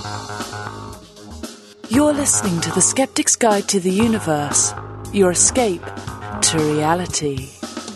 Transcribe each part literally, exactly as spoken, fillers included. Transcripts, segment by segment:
You're listening to The Skeptic's Guide to the Universe, your escape to reality.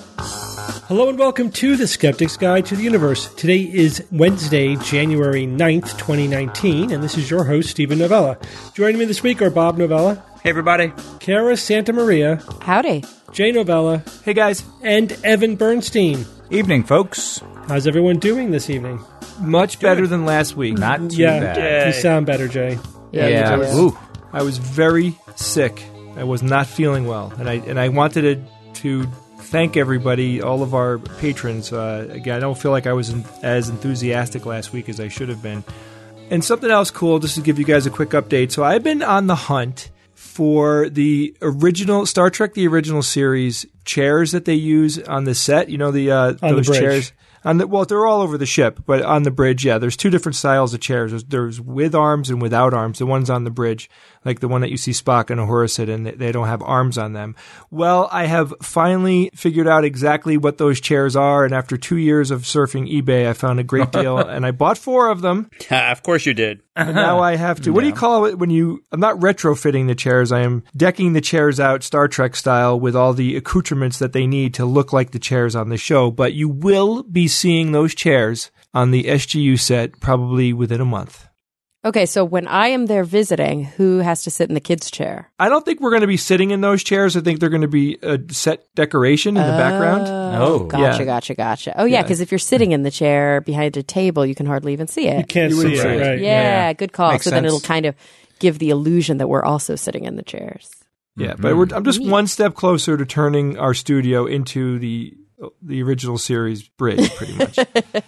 Hello and welcome to The Skeptic's Guide to the Universe. Today is Wednesday, January ninth, twenty nineteen, and this is your host, Stephen Novella. Joining me this week are Bob Novella. Hey, everybody. Kara Santa Maria. Howdy. Jay Novella. Hey, guys. And Evan Bernstein. Evening, folks. How's everyone doing this evening? Much better than last week. Not too yeah, bad. You sound better, Jay. Yeah, Yeah. you do. Ooh. I was very sick. I was not feeling well, and I and I wanted to, to thank everybody, all of our patrons. Uh, again, I don't feel like I was in, as enthusiastic last week as I should have been. And something else cool, just to give you guys a quick update. So I've been on the hunt for the original Star Trek, the original series chairs that they use on the set. You know, the uh, On those the bridge. chairs. On the, well, they're all over the ship, but on the bridge, yeah, there's two different styles of chairs. There's, there's with arms and without arms. The ones on the bridge, like the one that you see Spock and Uhura sit in, they, they don't have arms on them. Well, I have finally figured out exactly what those chairs are, and after two years of surfing eBay, I found a great deal, and I bought four of them. Of course you did. And now I have to. What do you call it when you? I'm not retrofitting the chairs. I am decking the chairs out Star Trek style with all the accoutrements that they need to look like the chairs on the show. But you will be seeing those chairs on the S G U set probably within a month. Okay, so when I am there visiting, who has to sit in the kids' chair? I don't think we're going to be sitting in those chairs. I think they're going to be a set decoration in the background. Oh. Gotcha, Yeah. gotcha, gotcha. Oh, yeah, Yeah. because if you're sitting in the chair behind a table, you can hardly even see You it. can't You see wouldn't it, see it. right? Yeah, good call. Makes so then sense. it'll kind of give the illusion that we're also sitting in the chairs. Yeah, but we're, I'm just Neat. one step closer to turning our studio into the the original series bridge, pretty much.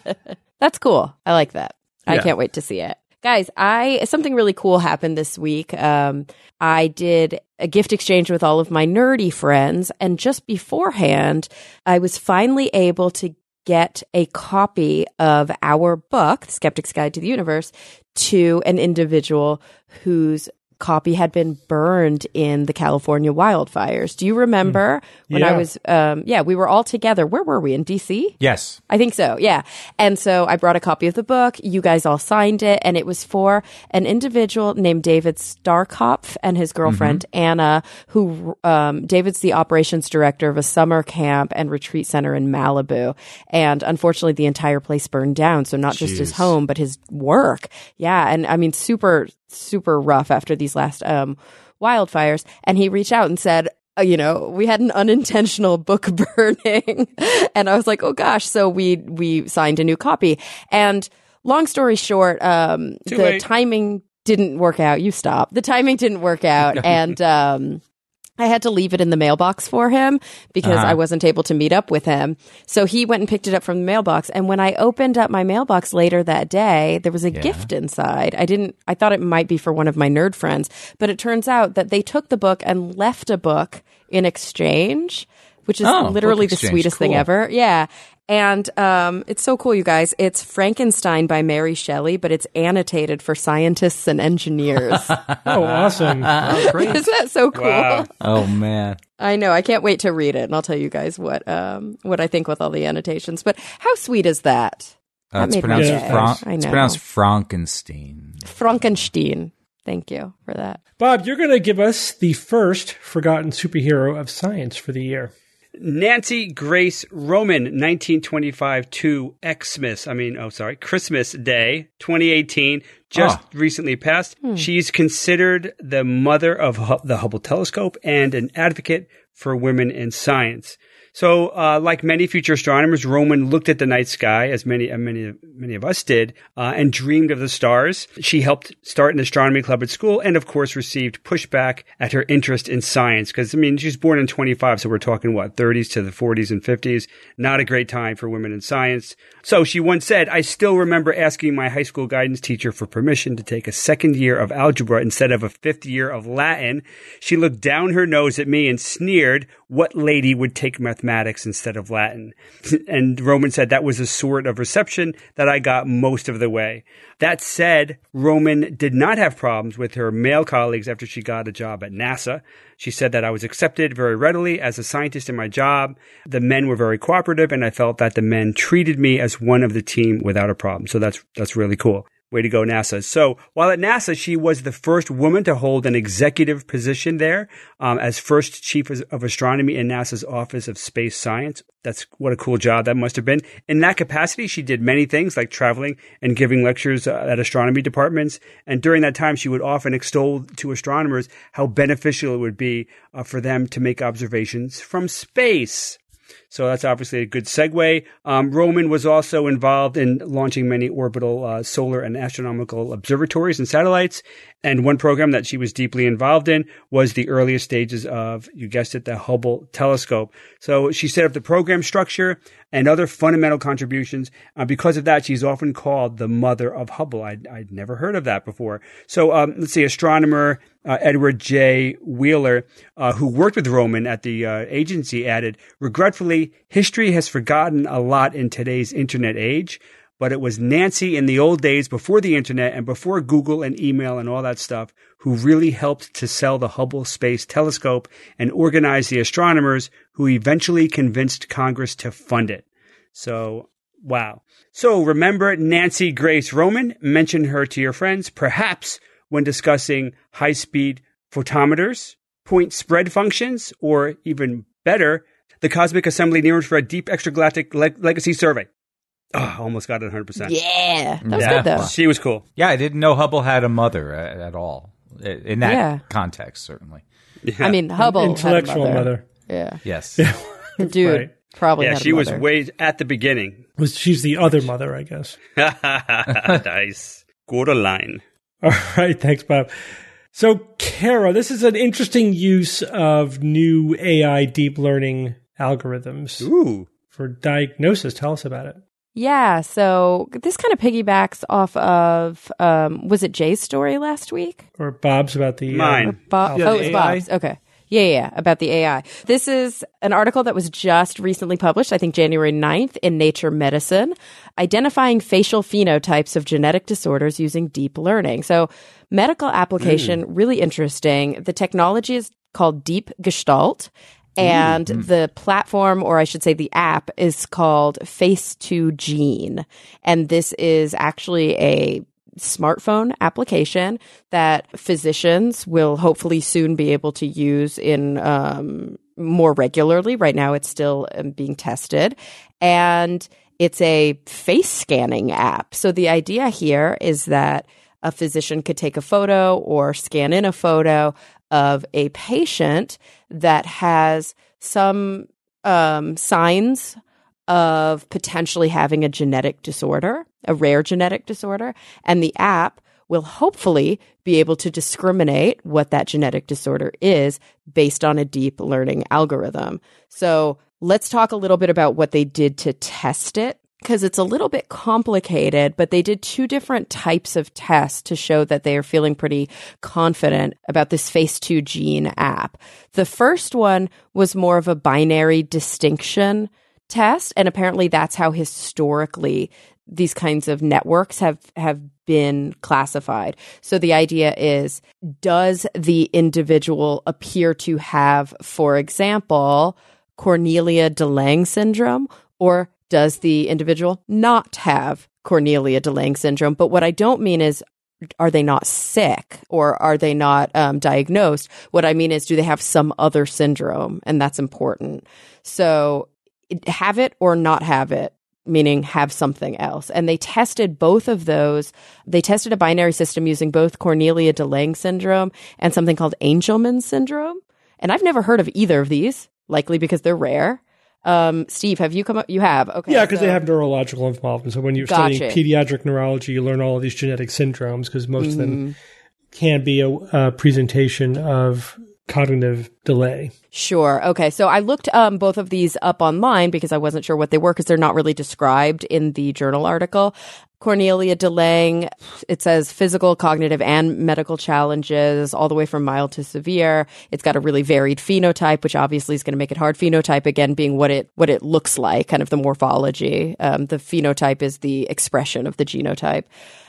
That's cool. I like that. I Yeah. can't wait to see it. Guys, I something really cool happened this week. Um, I did a gift exchange with all of my nerdy friends, and just beforehand, I was finally able to get a copy of our book, The Skeptic's Guide to the Universe, to an individual whose copy had been burned in the California wildfires. Do you remember when I Yeah. was, um, yeah, we were all together. Where were we? In D C? Yes. I think so, yeah. And so I brought a copy of the book. You guys all signed it, and it was for an individual named David Starkopf and his girlfriend, Anna, who um, David's the operations director of a summer camp and retreat center in Malibu. And unfortunately, the entire place burned down. So not just his Jeez. home, but his work. Yeah. And I mean, super, super rough after these last um, wildfires. And he reached out and said, uh, you know, we had an unintentional book burning. And I was like, oh gosh. So we, we signed a new copy. And long story short, um, Too the late. timing didn't work out. You stop. The timing didn't work out. and, um, I had to leave it in the mailbox for him because Uh-huh. I wasn't able to meet up with him. So he went and picked it up from the mailbox. And when I opened up my mailbox later that day, there was a Yeah. gift inside. I didn't, I thought it might be for one of my nerd friends, but it turns out that they took the book and left a book in exchange, which is Oh, literally book the exchange. sweetest thing Cool. ever. Yeah. And um, it's so cool, you guys. It's Frankenstein by Mary Shelley, but it's annotated for scientists and engineers. Oh, awesome. Oh, great. Isn't that so cool? Wow. Oh, man. I know. I can't wait to read it, and I'll tell you guys what um, what I think with all the annotations. But how sweet is that? Uh, That it's, made my pronounced day. Fran- I it's know. pronounced Frankenstein. Frankenstein. Thank you for that. Bob, you're going to give us the first forgotten superhero of science for the year. Nancy Grace Roman, nineteen twenty-five to Xmas. I mean, oh, sorry, Christmas Day, twenty eighteen, just Oh. recently passed. She's considered the mother of Hu- the Hubble telescope and an advocate for women in science. So, uh, like many future astronomers, Roman looked at the night sky, as many, uh, many, many of us did, uh, and dreamed of the stars. She helped start an astronomy club at school, and of course, received pushback at her interest in science. Because I mean, she was born in twenty-five, so we're talking what thirties to the forties and fifties. Not a great time for women in science. So she once said, "I still remember asking my high school guidance teacher for permission to take a second year of algebra instead of a fifth year of Latin. She looked down her nose at me and sneered, 'What lady would take mathematics instead of Latin?' And Roman said that was a sort of reception that I got most of the way. That said, Roman did not have problems with her male colleagues after she got a job at NASA. She said that I was accepted very readily as a scientist in my job. The men were very cooperative, and I felt that the men treated me as one of the team without a problem. So that's that's really cool. Way to go, NASA. So while at NASA, she was the first woman to hold an executive position there um, as first chief of astronomy in NASA's Office of Space Science. That's what a cool job that must have been. In that capacity, she did many things like traveling and giving lectures uh, at astronomy departments. And during that time, she would often extol to astronomers how beneficial it would be uh, for them to make observations from space. So that's obviously a good segue. Um, Roman was also involved in launching many orbital uh, solar and astronomical observatories and satellites. And one program that she was deeply involved in was the earliest stages of, you guessed it, the Hubble telescope. So she set up the program structure and other fundamental contributions. Uh, because of that, she's often called the mother of Hubble. I'd, I'd never heard of that before. So um, let's see, astronomer uh, Edward J. Wheeler, uh, who worked with Roman at the uh, agency, added, regretfully, history has forgotten a lot in today's internet age, but it was Nancy in the old days before the internet and before Google and email and all that stuff who really helped to sell the Hubble Space Telescope and organize the astronomers who eventually convinced Congress to fund it. So, wow. So remember Nancy Grace Roman? Mention her to your friends, perhaps when discussing high-speed photometers, point spread functions, or even better, the Cosmic Assembly Near-Infrared Deep Extragalactic Le- Legacy Survey. Oh, almost got it one hundred percent. Yeah, that was Yeah. good though. She was cool. Yeah, I didn't know Hubble had a mother at, at all. In that Yeah. context, certainly. Yeah. I mean, Hubble had a Intellectual mother. mother. Yeah, Yes. the dude Right. probably. Yeah, had a she was mother. way at the beginning. Was she's the other mother, I guess. Nice. Good line. All right, thanks, Bob. So, Kara, this is an interesting use of new A I deep learning algorithms Ooh. for diagnosis. Tell us about it. Yeah, so this kind of piggybacks off of um, was it Jay's story last week? Or Bob's about the... Mine. Uh, Bob, Yeah, oh, the it's A I? Bob's. Okay. Yeah, yeah, yeah, about the A I. This is an article that was just recently published, I think January ninth, in Nature Medicine, identifying facial phenotypes of genetic disorders using deep learning. So medical application, Mm. really interesting. The technology is called Deep Gestalt. And Mm-hmm. the platform, or I should say the app, is called Face two Gene. And this is actually a smartphone application that physicians will hopefully soon be able to use in um, more regularly. Right now, it's still um, being tested. And it's a face scanning app. So the idea here is that a physician could take a photo or scan in a photo of a patient that has some um, signs of potentially having a genetic disorder, a rare genetic disorder, and the app will hopefully be able to discriminate what that genetic disorder is based on a deep learning algorithm. So let's talk a little bit about what they did to test it, because it's a little bit complicated, but they did two different types of tests to show that they are feeling pretty confident about this Face two Gene app. The first one was more of a binary distinction test, and apparently that's how historically these kinds of networks have, have been classified. So the idea is, does the individual appear to have, for example, Cornelia de Lange syndrome, or does the individual not have Cornelia de Lange syndrome? But what I don't mean is, are they not sick or are they not um, diagnosed? What I mean is, do they have some other syndrome? And that's important. So have it or not have it, meaning have something else. And they tested both of those. They tested a binary system using both Cornelia de Lange syndrome and something called Angelman syndrome. And I've never heard of either of these, likely because they're rare. Um, Steve, have you come up? You have. Okay. Yeah, because so- they have neurological involvement. So when you're Gotcha. studying pediatric neurology, you learn all of these genetic syndromes because most of them Mm-hmm. can be a, a presentation of cognitive delay. Sure. Okay. So I looked um, both of these up online because I wasn't sure what they were because they're not really described in the journal article. Cornelia de Lange, it says physical, cognitive, and medical challenges all the way from mild to severe. It's got a really varied phenotype, which obviously is going to make it hard. Phenotype, again, being what it what it looks like, kind of the morphology. Um, the phenotype is the expression of the genotype.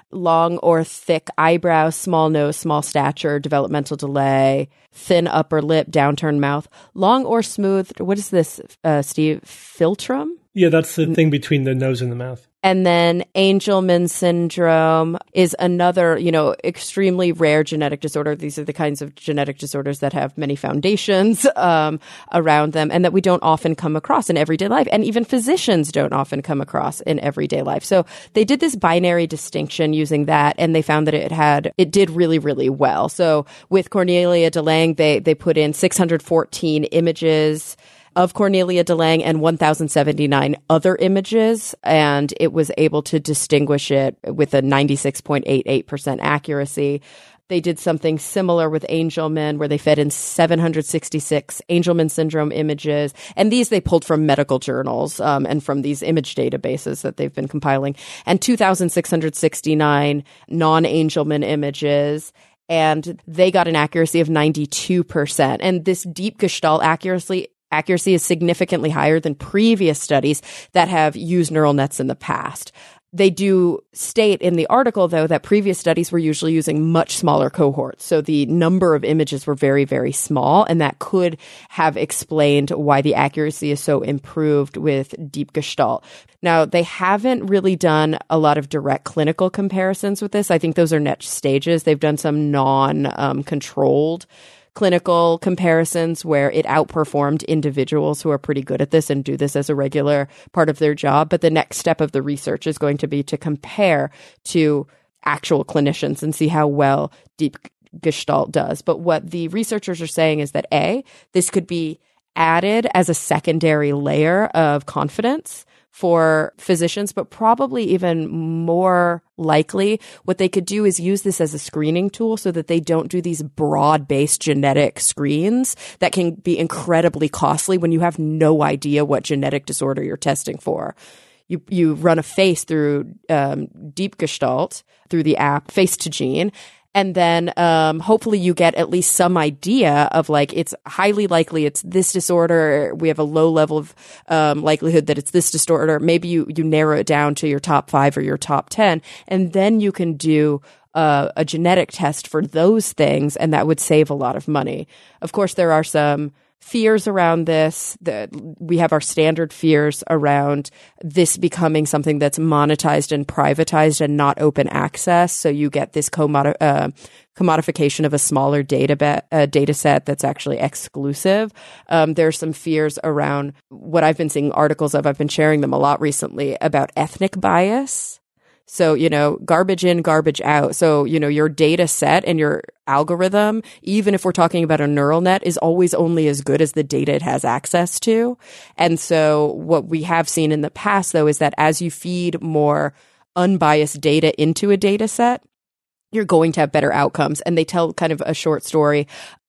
long or thick eyebrows, small nose, small stature, developmental delay, thin upper lip, downturned mouth, long or smooth. What is this, uh, Steve? Philtrum? Yeah, that's the thing between the nose and the mouth. And then Angelman syndrome is another, you know, extremely rare genetic disorder. These are the kinds of genetic disorders that have many foundations um, around them and that we don't often come across in everyday life. And even physicians don't often come across in everyday life. So they did this binary distinction using that, and they found that it had, it did really, really well. So with Cornelia de Lange, they, they put in six hundred fourteen images of Cornelia de Lange and one thousand seventy-nine other images, and it was able to distinguish it with a ninety-six point eight eight percent accuracy. They did something similar with Angelman, where they fed in seven hundred sixty-six Angelman syndrome images, and these they pulled from medical journals um, and from these image databases that they've been compiling, and two thousand six hundred sixty-nine non-Angelman images. And they got an accuracy of ninety-two percent. And this deep Gestalt accuracy Accuracy is significantly higher than previous studies that have used neural nets in the past. They do state in the article, though, that previous studies were usually using much smaller cohorts. So the number of images were very, very small, and that could have explained why the accuracy is so improved with Deep Gestalt. Now, they haven't really done a lot of direct clinical comparisons with this. I think those are next stages. They've done some non-controlled clinical comparisons where it outperformed individuals who are pretty good at this and do this as a regular part of their job. But the next step of the research is going to be to compare to actual clinicians and see how well Deep Gestalt does. But what the researchers are saying is that A, this could be added as a secondary layer of confidence for physicians, but probably even more likely, what they could do is use this as a screening tool so that they don't do these broad-based genetic screens that can be incredibly costly when you have no idea what genetic disorder you're testing for. You you run a face through um, Deep Gestalt, through the app Face to Gene, and then um, hopefully you get at least some idea of like, it's highly likely it's this disorder. We have a low level of um, likelihood that it's this disorder. Maybe you, you narrow it down to your top five or your top ten, and then you can do uh, a genetic test for those things, and that would save a lot of money. Of course, there are some fears around this. The, we have our standard fears around this becoming something that's monetized and privatized and not open access. So you get this commodi- uh, commodification of a smaller data, be- uh, data set that's actually exclusive. Um, there's some fears around what I've been seeing articles of. I've been sharing them a lot recently about ethnic bias. So, you know, garbage in, garbage out. So, you know, your data set and your algorithm, even if we're talking about a neural net, is always only as good as the data it has access to. And so what we have seen in the past, though, is that as you feed more unbiased data into a data set, you're going to have better outcomes. And they tell kind of a short story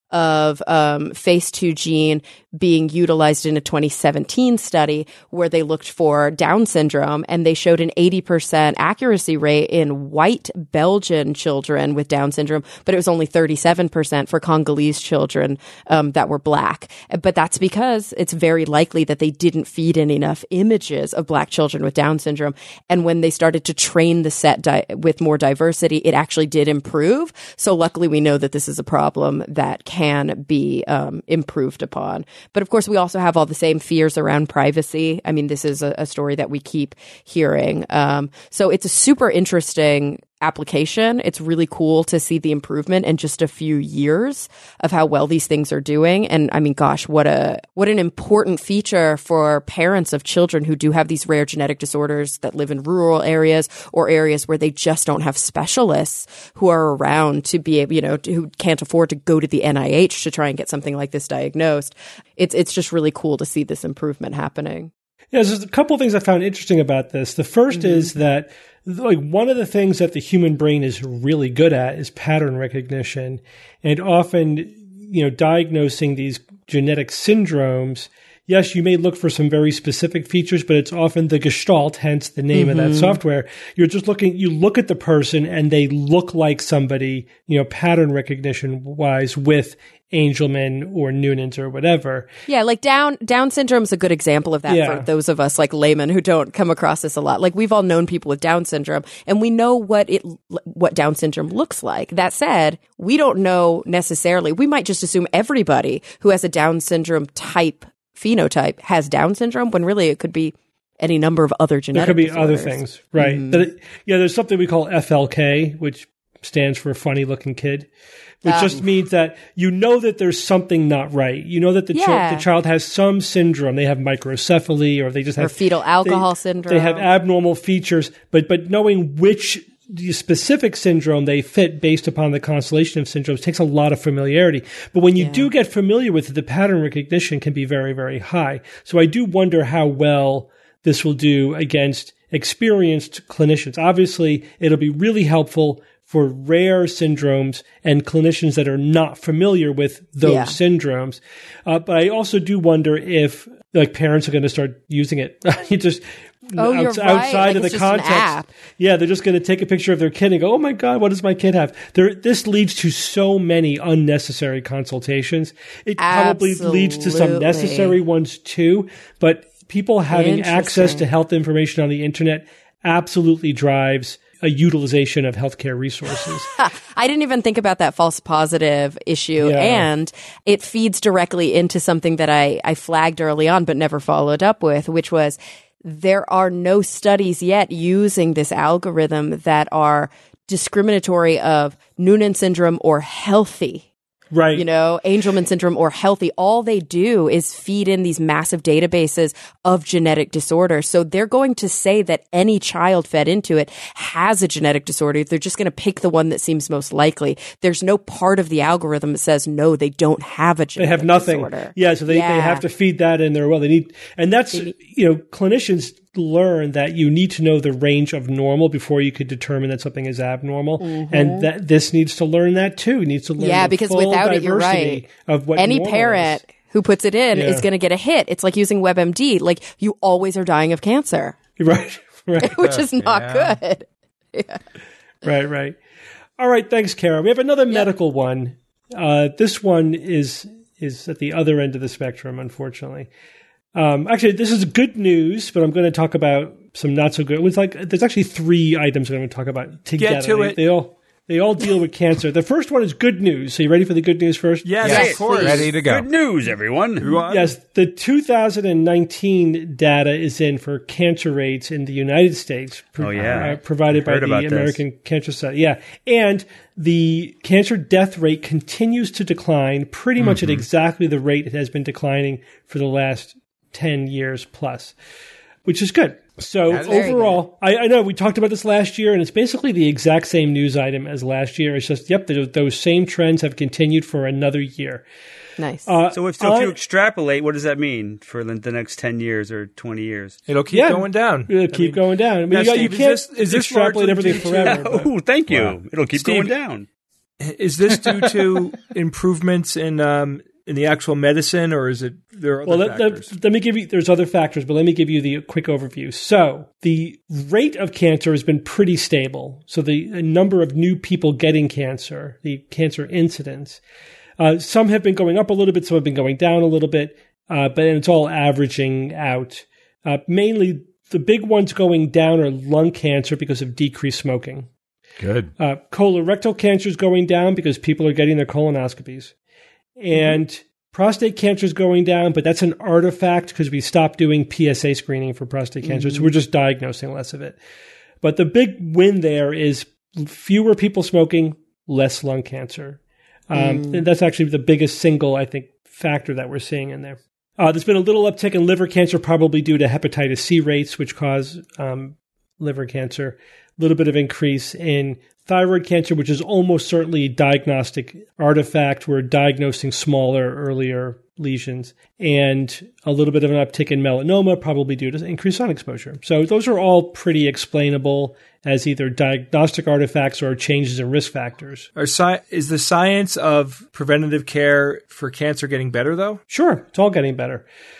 of um, Face two Gene being utilized in a twenty seventeen study where they looked for Down syndrome, and they showed an eighty percent accuracy rate in white Belgian children with Down syndrome, but it was only thirty-seven percent for Congolese children um, that were Black. But that's because it's very likely that they didn't feed in enough images of Black children with Down syndrome. And when they started to train the set di- with more diversity, it actually did improve. So luckily, we know that this is a problem that can be um, improved upon. But of course, we also have all the same fears around privacy. I mean, this is a, a story that we keep hearing. Um, so it's a super interesting application. It's really cool to see the improvement in just a few years of how well these things are doing. And I mean, gosh, what a what an important feature for parents of children who do have these rare genetic disorders that live in rural areas or areas where they just don't have specialists who are around to be able, you know, to, who can't afford to go to the N I H to try and get something like this diagnosed. It's it's just really cool to see this improvement happening. Yeah, there's a couple of things I found interesting about this. The first mm-hmm. is that like one of the things that the human brain is really good at is pattern recognition, and often, you know, diagnosing these genetic syndromes, yes, you may look for some very specific features, but it's often the gestalt, hence the name mm-hmm. of that software. You're just looking, you look at the person and they look like somebody, you know, pattern recognition wise with Angelman or Noonan's or whatever. Yeah, like Down Down syndrome is a good example of that yeah. for those of us like laymen who don't come across this a lot. Like we've all known people with Down syndrome and we know what it what Down syndrome looks like. That said, we don't know necessarily. We might just assume everybody who has a Down syndrome type phenotype has Down syndrome when really it could be any number of other genetic There could be disorders. other things, right? Mm-hmm. But it, yeah, there's something we call F L K, which stands for funny looking kid. Which um, just means that you know that there's something not right. You know that the, yeah. ch- the child has some syndrome. They have microcephaly or they just have... Or fetal alcohol they, syndrome. They have abnormal features. But but knowing which specific syndrome they fit based upon the constellation of syndromes takes a lot of familiarity. But when you yeah. do get familiar with it, the pattern recognition can be very, very high. So I do wonder how well this will do against experienced clinicians. Obviously, it'll be really helpful for rare syndromes and clinicians that are not familiar with those yeah. syndromes. Uh, but I also do wonder if like parents are going to start using it. you just oh, outs- you're right. outside like of the it's context. Just an app. Yeah, they're just going to take a picture of their kid and go, "Oh my God, what does my kid have?" There, this leads to so many unnecessary consultations. It Absolutely. probably leads to some necessary ones too. But people having access to health information on the internet absolutely drives a utilization of healthcare resources. I didn't even think about that false positive issue. Yeah. And it feeds directly into something that I, I flagged early on, but never followed up with, which was there are no studies yet using this algorithm that are discriminatory of Noonan syndrome or healthy. Right. You know, Angelman syndrome or healthy. All they do is feed in these massive databases of genetic disorders. So they're going to say that any child fed into it has a genetic disorder. They're just going to pick the one that seems most likely. There's no part of the algorithm that says, no, they don't have a genetic They have nothing. disorder. Yeah, so they, yeah. they have to feed that in there. Well, they need, and that's, need, you know, clinicians learn that you need to know the range of normal before you could determine that something is abnormal. Mm-hmm. And that this needs to learn that too. It needs to learn yeah, the because full without it, you're diversity right. of what any normal parent is. who puts it in Yeah. is going to get a hit. It's like using WebMD. Like you always are dying of cancer. Right, right. Which is not Yeah. good. Yeah. Right, right. All right, thanks, Kara. We have another Yep. medical one. Uh, this one is is at the other end of the spectrum, unfortunately. Um, actually, this is good news, but I'm going to talk about some not so good. It was like there's actually three items I'm going to talk about together. Get to they, it. They all they all deal with cancer. The first one is good news. So you ready for the good news first? Yes, Yes, of course. ready to go. Good news, everyone. Yes, the two thousand nineteen data is in for cancer rates in the United States. pro- Oh, yeah. uh, provided by Heard the about this. American Cancer Society. Yeah, and the cancer death rate continues to decline, pretty much at exactly the rate it has been declining for the last ten years plus, which is good. So That's very overall, I, I know we talked about this last year, and it's basically the exact same news item as last year. It's just, yep, those, those same trends have continued for another year. Nice. Uh, So if, so if I- you extrapolate, what does that mean for the, the next ten years or twenty years? It'll keep Yeah. going down. It'll keep I mean, going down. I mean, now, you, got, you Steve, is can't this- is this extrapolate largely everything due to- forever. but- Oh, thank you. Wow. It'll keep Steve, going down. Is this due to improvements in um, in the actual medicine, or is it there are other Well, let, factors? let, let me give you, there's other factors, but let me give you the quick overview. So the rate of cancer has been pretty stable. So the number of new people getting cancer, the cancer incidence, uh, some have been going up a little bit, some have been going down a little bit, uh, but it's all averaging out. Uh, mainly the big ones going down are lung cancer because of decreased smoking. Good. Uh, colorectal cancer is going down because people are getting their colonoscopies. And mm-hmm. prostate cancer is going down, but that's an artifact because we stopped doing P S A screening for prostate cancer. Mm-hmm. So we're just diagnosing less of it. But the big win there is fewer people smoking, less lung cancer. Um, mm. And that's actually the biggest single, I think, factor that we're seeing in there. Uh, there's been a little uptick in liver cancer, probably due to hepatitis C rates, which cause um, liver cancer. A little bit of increase in thyroid cancer, which is almost certainly a diagnostic artifact. We're diagnosing smaller, earlier lesions, and a little bit of an uptick in melanoma, probably due to increased sun exposure. So those are all pretty explainable as either diagnostic artifacts or changes in risk factors. Are sci- is the science of preventative care for cancer getting better, though? Sure, it's all getting better.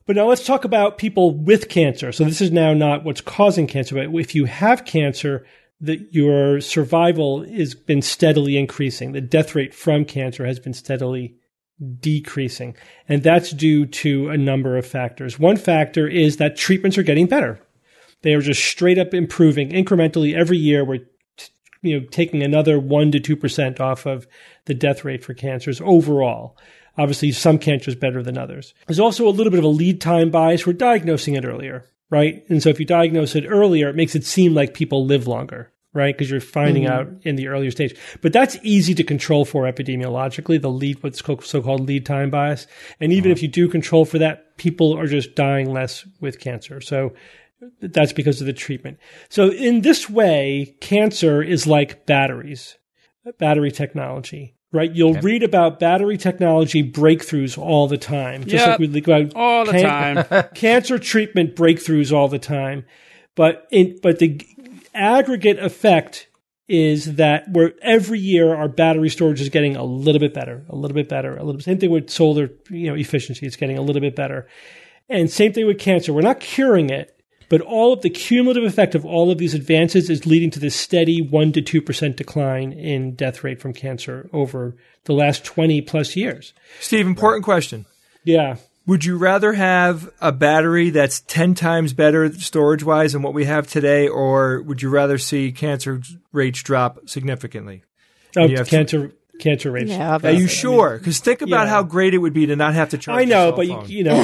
But now let's talk about people with cancer. So this is now not what's causing cancer, but if you have cancer, that your survival has been steadily increasing. The death rate from cancer has been steadily decreasing. And that's due to a number of factors. One factor is that treatments are getting better. They are just straight up improving incrementally every year. We're you know, taking another one to two percent off of the death rate for cancers overall. Obviously, some cancer is better than others. There's also a little bit of a lead time bias. We're diagnosing it earlier, right? And so if you diagnose it earlier, it makes it seem like people live longer, right? Because you're finding mm-hmm. out in the earlier stage. But that's easy to control for epidemiologically, the lead, what's called, so-called lead time bias. And even uh-huh. if you do control for that, people are just dying less with cancer. So that's because of the treatment. So in this way, cancer is like batteries, battery technology, right? You'll okay. read about battery technology breakthroughs all the time. Just yep. like we read about all the can- time. cancer treatment breakthroughs all the time. But in, but the aggregate effect is that where every year our battery storage is getting a little bit better, a little bit better, a little bit. Same thing with solar, you know, efficiency. It's getting a little bit better. And same thing with cancer. We're not curing it. But all of the cumulative effect of all of these advances is leading to this steady one to two percent decline in death rate from cancer over the last twenty plus years. Steve, important question. Yeah. Would you rather have a battery that's ten times better storage-wise than what we have today, or would you rather see cancer rates drop significantly? Oh, cancer to- cancer rates. Yeah, Are you sure? Because think about yeah. how great it would be to not have to charge I know, your cell but phone. you, you know.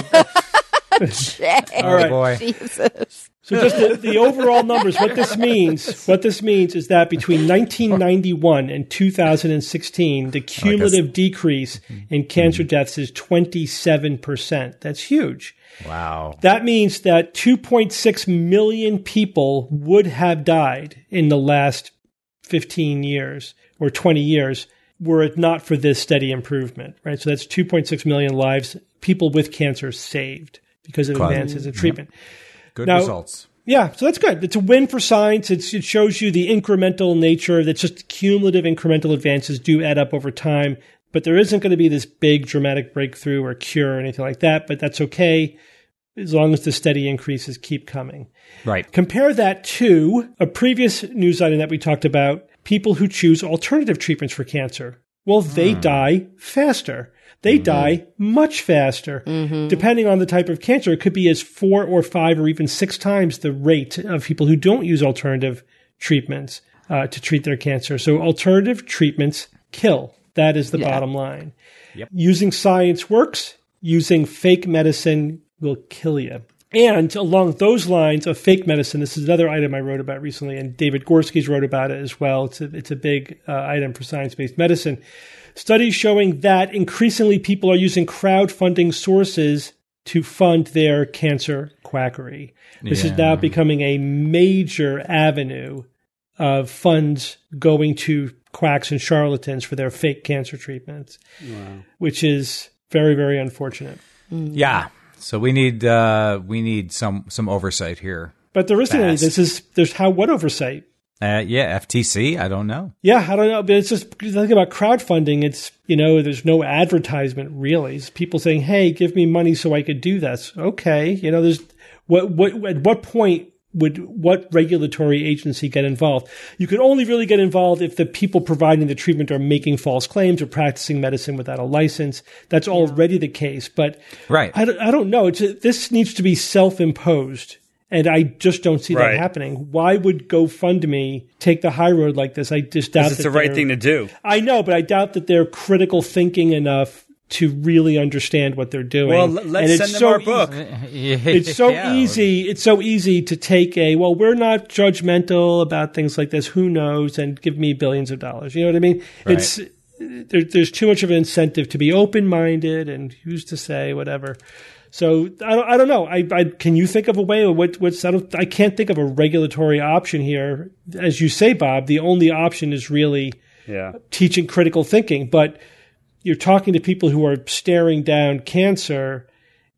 All right, boy. Jesus. So just the, the overall numbers, what this means, what this means is that between nineteen ninety-one and two thousand sixteen, the cumulative decrease in cancer deaths is twenty-seven percent. That's huge. Wow. That means that two point six million people would have died in the last fifteen years or twenty years were it not for this steady improvement, right? So that's two point six million lives, people with cancer saved because of advances in treatment. Yep. Good now, results. Yeah, so that's good. It's a win for science. It's, it shows you the incremental nature, that just cumulative incremental advances do add up over time. But there isn't going to be this big dramatic breakthrough or cure or anything like that. But that's okay as long as the steady increases keep coming. Right. Compare that to a previous news item that we talked about, people who choose alternative treatments for cancer. Well, they mm. die faster. They mm-hmm. die much faster. Mm-hmm. Depending on the type of cancer, it could be as four or five or even six times the rate of people who don't use alternative treatments uh, to treat their cancer. So alternative treatments kill. That is the yeah. bottom line. Yep. Using science works. Using fake medicine will kill you. And along those lines of fake medicine, this is another item I wrote about recently, and David Gorski's wrote about it as well. It's a, it's a big uh, item for science-based medicine. Studies showing that increasingly people are using crowdfunding sources to fund their cancer quackery. This yeah. is now becoming a major avenue of funds going to quacks and charlatans for their fake cancer treatments, wow. which is very, very unfortunate. Yeah. So we need uh, we need some some oversight here. But there isn't any. This is there's how what oversight? Uh, yeah, F T C. I don't know. Yeah, I don't know. But it's just think about crowdfunding. It's you know there's no advertisement really. It's people saying, "Hey, give me money so I could do this." Okay, you know there's what what at what point would what regulatory agency get involved? You could only really get involved if the people providing the treatment are making false claims or practicing medicine without a license. That's already the case. But right. I, don't, I don't know. It's a, this needs to be self-imposed. And I just don't see right. that happening. Why would GoFundMe take the high road like this? I just doubt that it's the right thing to do. I know, but I doubt that they're critical thinking enough to really understand what they're doing. Well, let's and send them so our book. E- it's so yeah. easy. It's so easy to take a, well, we're not judgmental about things like this. Who knows? And give me billions of dollars. You know what I mean? Right. It's there, there's too much of an incentive to be open-minded and who's to say whatever. So I don't, I don't know. I, I can you think of a way or what? What's I don't. I can't think of a regulatory option here. As you say, Bob, the only option is really yeah. teaching critical thinking. But you're talking to people who are staring down cancer,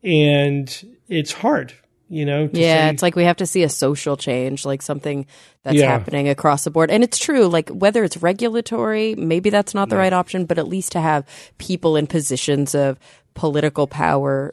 and it's hard, you know. To yeah, say, it's like we have to see a social change, like something that's yeah. happening across the board. And it's true, like whether it's regulatory, maybe that's not the no. right option, but at least to have people in positions of political power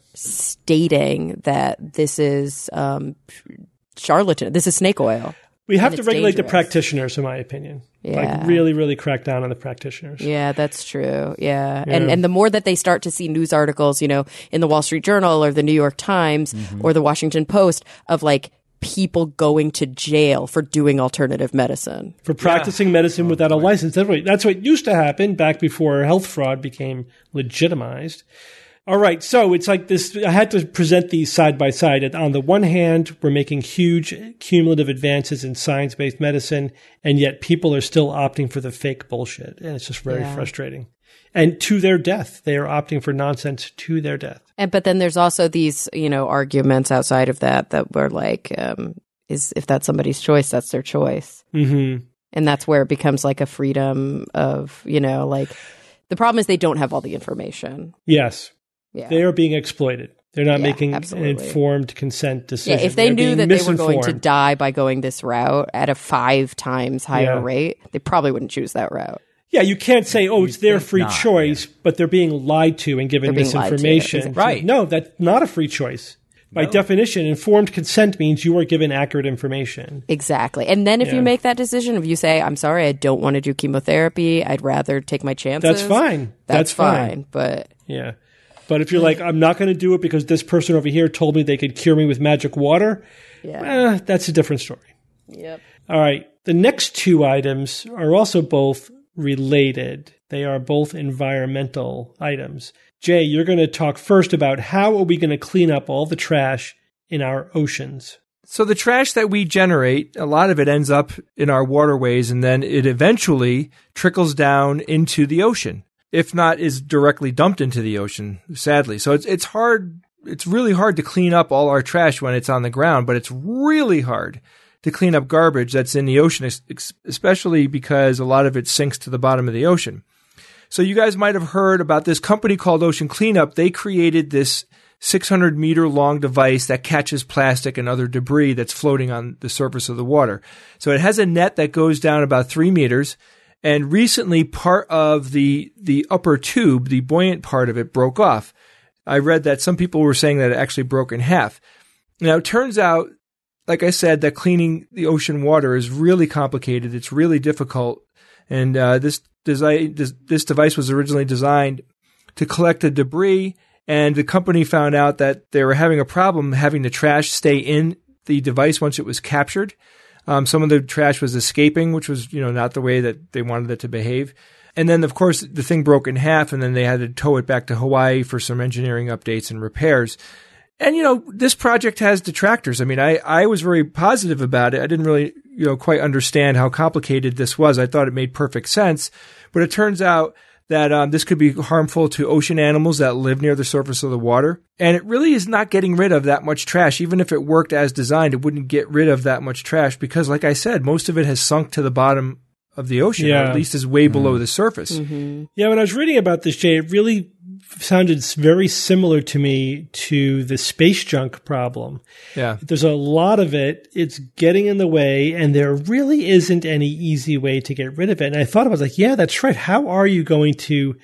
stating that this is um, charlatan, this is snake oil. We have and to it's regulate dangerous. the practitioners, in my opinion. Yeah. Like really, really crack down on the practitioners. Yeah, that's true. Yeah. Yeah. And and the more that they start to see news articles, you know, in the Wall Street Journal or the New York Times or the Washington Post of like people going to jail for doing alternative medicine. For practicing medicine without a license. That's what, that's what used to happen back before health fraud became legitimized. All right, so it's like this. I had to present these side by side. On the one hand, we're making huge cumulative advances in science-based medicine, and yet people are still opting for the fake bullshit. And it's just very Yeah. frustrating. And to their death, they are opting for nonsense to their death. And but then there's also these, you know, arguments outside of that that were like, um, is if that's somebody's choice, that's their choice. Mm-hmm. And that's where it becomes like a freedom of, you know, like the problem is they don't have all the information. Yes. Yeah. They are being exploited. They're not Yeah, making absolutely. an informed consent decision. Yeah, if they They're knew being that they were going to misinformed. die by going this route at a five times higher Yeah. rate, they probably wouldn't choose that route. Yeah, you can't say, oh, it's their think free not, choice, but they're being lied to and given They're being lied to, misinformation. exactly. Right. No, that's not a free choice. By definition, informed consent means you are given accurate information. Exactly. And then if Yeah. you make that decision, if you say, I'm sorry, I don't want to do chemotherapy, I'd rather take my chances. That's fine. That's, That's fine. fine. But Yeah. But if you're like, I'm not going to do it because this person over here told me they could cure me with magic water, yeah. eh, that's a different story. Yep. All right. The next two items are also both related. They are both environmental items. Jay, you're going to talk first about how are we going to clean up all the trash in our oceans? So the trash that we generate, a lot of it ends up in our waterways, and then it eventually trickles down into the ocean, if not is directly dumped into the ocean, sadly. So it's it's hard, it's really hard to clean up all our trash when it's on the ground, but it's really hard to clean up garbage that's in the ocean, especially because a lot of it sinks to the bottom of the ocean. So you guys might have heard about this company called Ocean Cleanup. They created this six hundred meter long device that catches plastic and other debris that's floating on the surface of the water. So it has a net that goes down about three meters. And recently part of the, the upper tube, the buoyant part of it, broke off. I read that some people were saying that it actually broke in half. Now it turns out, like I said, that cleaning the ocean water is really complicated. It's really difficult. And uh, this, design, this this device was originally designed to collect the debris, and the company found out that they were having a problem having the trash stay in the device once it was captured. Um, some of the trash was escaping, which was, you know, not the way that they wanted it to behave. And then, of course, the thing broke in half, and then they had to tow it back to Hawaii for some engineering updates and repairs. And, you know, this project has detractors. I mean, I, I was very positive about it. I didn't really, you know, quite understand how complicated this was. I thought it made perfect sense. But it turns out that um, this could be harmful to ocean animals that live near the surface of the water. And it really is not getting rid of that much trash. Even if it worked as designed, it wouldn't get rid of that much trash because, like I said, most of it has sunk to the bottom of the ocean, Yeah. or at least is way below the surface. Yeah, when I was reading about this, Jay, it really sounded very similar to me to the space junk problem. Yeah. There's a lot of it. It's getting in the way, and there really isn't any easy way to get rid of it. And I thought about it, like, yeah, that's right. How are you going to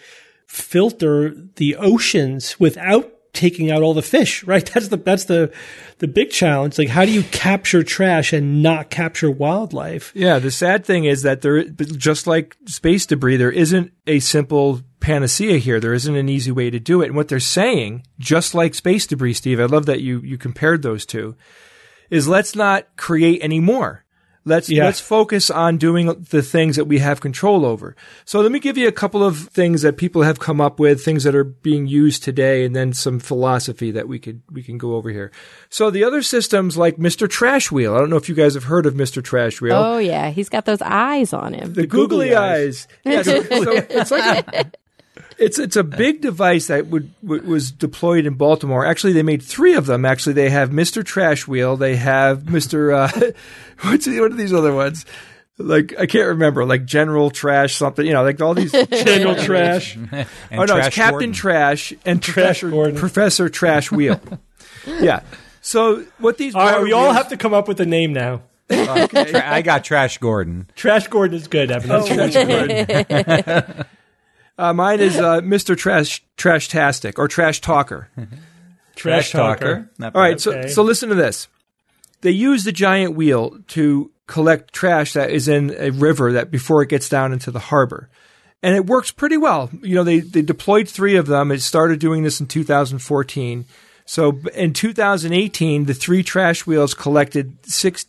filter the oceans without taking out all the fish, right? That's the that's the the big challenge. Like, how do you capture trash and not capture wildlife? Yeah, the sad thing is that there, just like space debris, there isn't a simple panacea here. There isn't an easy way to do it. And what they're saying, just like space debris, Steve, I love that you you compared those two, is let's not create any more. Let's Yeah. let's focus on doing the things that we have control over. So let me give you a couple of things that people have come up with, things that are being used today, and then some philosophy that we could we can go over here. So the other systems like Mister Trash Wheel. I don't know if you guys have heard of Mister Trash Wheel. Oh, yeah. He's got those eyes on him. The, The googly, googly eyes. Yeah, so, so it's like a, it's it's a big device that would, would was deployed in Baltimore. Actually, they made three of them. Actually, they have Mister Trash Wheel. They have Mister Uh, what's what are these other ones? Like I can't remember. Like General Trash something. You know, like all these General trash. And oh no, Trash it's Captain Gordon. Trash and Trash Professor Gordon. Professor Trash Wheel. Yeah. So what these All right, water we all wheels- have to come up with a name now. Tra- I got Trash Gordon. Trash Gordon is good, Evan. Oh, That's Trash Gordon. Uh, mine is uh, Mister Trash Trash-tastic or Trash Talker. Trash talker. Not All right, bad. so Okay. so listen to this. They use the giant wheel to collect trash that is in a river that before it gets down into the harbor. And it works pretty well. You know, they, they deployed three of them. It started doing this in two thousand fourteen. So in two thousand eighteen, the three trash wheels collected six,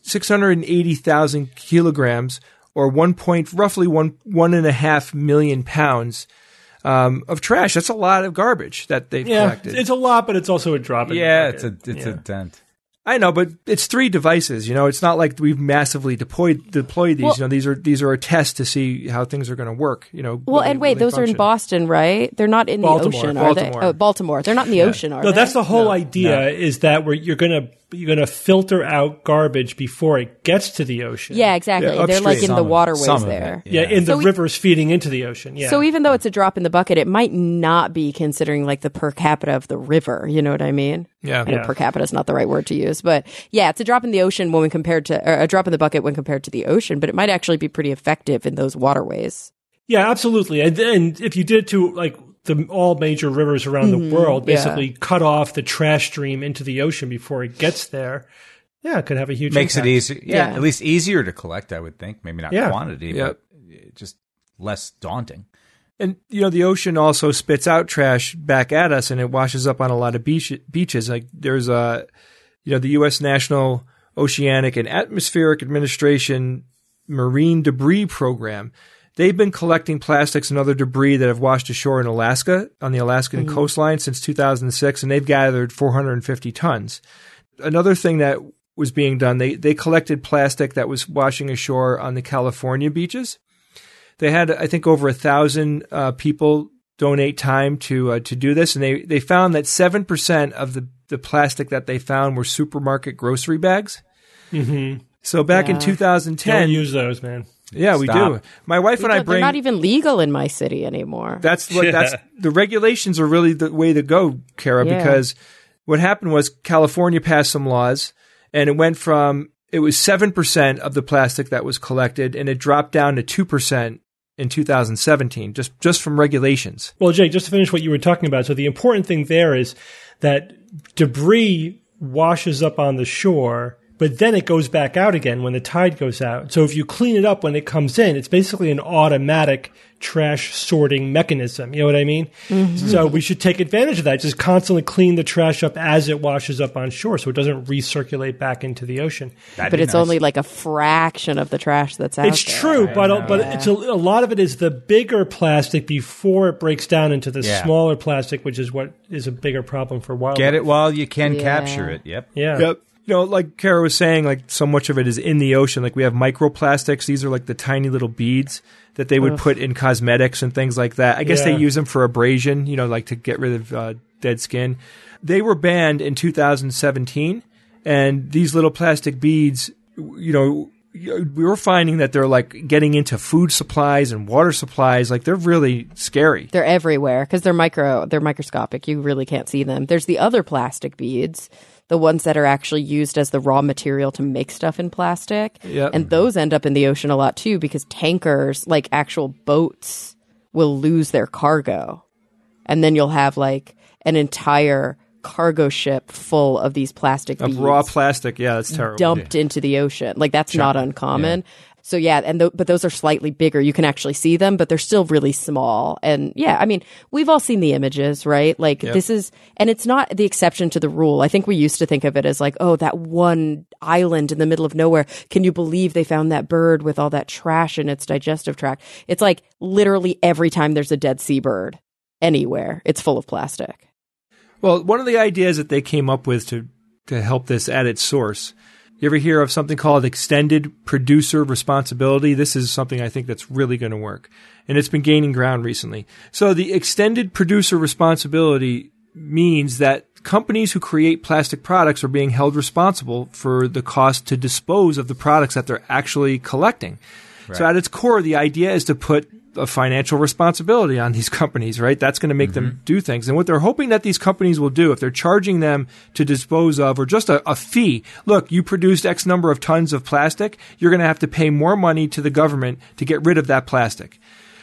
680,000 kilograms or one point, roughly one, one and a half million pounds um, of trash. That's a lot of garbage that they've Yeah, collected. it's a lot, but it's also a drop in Yeah, the it's a bucket. it's Yeah. a dent. I know, but it's three devices. You know, it's not like we've massively deployed deployed these. Well- you know, these are these are a test to see how things are going to work. You know, Well, will they- and will wait, they those are in function. Boston, right? They're not in Baltimore. the ocean, are Baltimore. they? Oh, Baltimore. They're not in the ocean, are No, they? that's the whole No, idea. no. Is that where you're gonna you're gonna filter out garbage before it gets to the ocean. Yeah, exactly. Yeah, They're like in upstream. the Some- waterways some of there. it, yeah, in the So we- rivers feeding into the ocean. Yeah. So even though it's a drop in the bucket, it might not be considering like the per capita of the river. You know what I mean? Yeah. I know Yeah. per capita is not the right word to use, but yeah, it's a drop in the ocean when compared to, or a drop in the bucket when compared to the ocean, but it might actually be pretty effective in those waterways. Yeah, absolutely. And, and if you did to like the all major rivers around the world, yeah. basically cut off the trash stream into the ocean before it gets there, yeah, it could have a huge Makes impact. it easy. Yeah, Yeah. at least easier to collect, I would think. Maybe not Yeah. quantity, Yeah. but just less daunting. And you know, the ocean also spits out trash back at us, and it washes up on a lot of beach, beaches. Like there's a, you know, the U S National Oceanic and Atmospheric Administration Marine Debris Program. They've been collecting plastics and other debris that have washed ashore in Alaska on the Alaskan coastline since two thousand six, and they've gathered four hundred fifty tons. Another thing that was being done, they they collected plastic that was washing ashore on the California beaches. They had, I think, over a thousand uh, people donate time to uh, to do this, and they, they found that seven percent of the, the plastic that they found were supermarket grocery bags. Mm-hmm. So back in Yeah. two thousand ten, Don't use those, man. yeah, we Stop. do. My wife We and I don't- bring. They're not even legal in my city anymore. That's what that's the regulations are really the way to go, Kara, Yeah. because what happened was California passed some laws, and it went from it was seven percent of the plastic that was collected, and it dropped down to two percent in two thousand seventeen, just just from regulations. Well, Jake, just to finish what you were talking about, so the important thing there is that debris washes up on the shore, but then it goes back out again when the tide goes out. So if you clean it up when it comes in, it's basically an automatic trash sorting mechanism. You know what I mean? Mm-hmm. So we should take advantage of that. Just constantly clean the trash up as it washes up on shore so it doesn't recirculate back into the ocean. That'd but be it's nice. only like a fraction of the trash that's out It's there. true, but but it's a, a lot of it is the bigger plastic before it breaks down into the Yeah. smaller plastic, which is what is a bigger problem for wildlife. Get it while you can Yeah. capture it. Yep. Yeah. Yep. You know, like Kara was saying, like so much of it is in the ocean. Like we have microplastics. These are like the tiny little beads that they would put in cosmetics and things like that. I guess Yeah. they use them for abrasion, you know, like to get rid of uh, dead skin. They were banned in two thousand seventeen, and these little plastic beads, you know, we were finding that they're like getting into food supplies and water supplies. Like they're really scary. They're everywhere because they're micro. They're microscopic. You really can't see them. There's the other plastic beads, the ones that are actually used as the raw material to make stuff in plastic. Yep. And those end up in the ocean a lot too because tankers, like actual boats, will lose their cargo. And then you'll have like an entire cargo ship full of these plastic Of beads raw plastic. Yeah, that's terrible. dumped into the ocean. Like that's not uncommon. So yeah, and th- but those are slightly bigger. You can actually see them, but they're still really small. And yeah, I mean, we've all seen the images, right? Like this is, and it's not the exception to the rule. I think we used to think of it as like, oh, that one island in the middle of nowhere. Can you believe they found that bird with all that trash in its digestive tract? It's like literally every time there's a dead seabird anywhere, it's full of plastic. Well, one of the ideas that they came up with to, to help this at its source, you ever hear of something called extended producer responsibility? This is something I think that's really going to work. And it's been gaining ground recently. So the extended producer responsibility means that companies who create plastic products are being held responsible for the cost to dispose of the products that they're actually collecting. Right. So at its core, the idea is to put a financial responsibility on these companies, right? That's going to make mm-hmm. them do things. And what they're hoping that these companies will do, if they're charging them to dispose of or just a, a fee, look, you produced X number of tons of plastic, you're going to have to pay more money to the government to get rid of that plastic.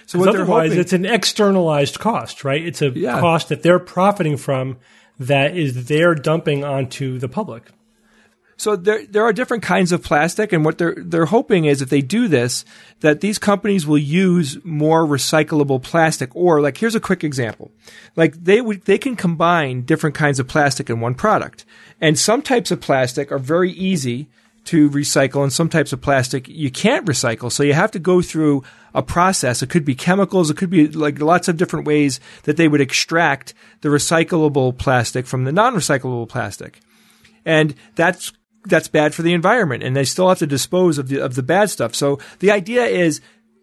So what they're otherwise, hoping, it's an externalized cost, right? It's a Yeah. cost that they're profiting from that is they're dumping onto the public. So there there are different kinds of plastic, and what they're they're hoping is if they do this, that these companies will use more recyclable plastic. Or like here's a quick example, like they would they can combine different kinds of plastic in one product, and some types of plastic are very easy to recycle, and some types of plastic you can't recycle. So you have to go through a process. It could be chemicals, it could be like lots of different ways that they would extract the recyclable plastic from the non-recyclable plastic, and that's that's bad for the environment, and they still have to dispose of the of the bad stuff. So the idea is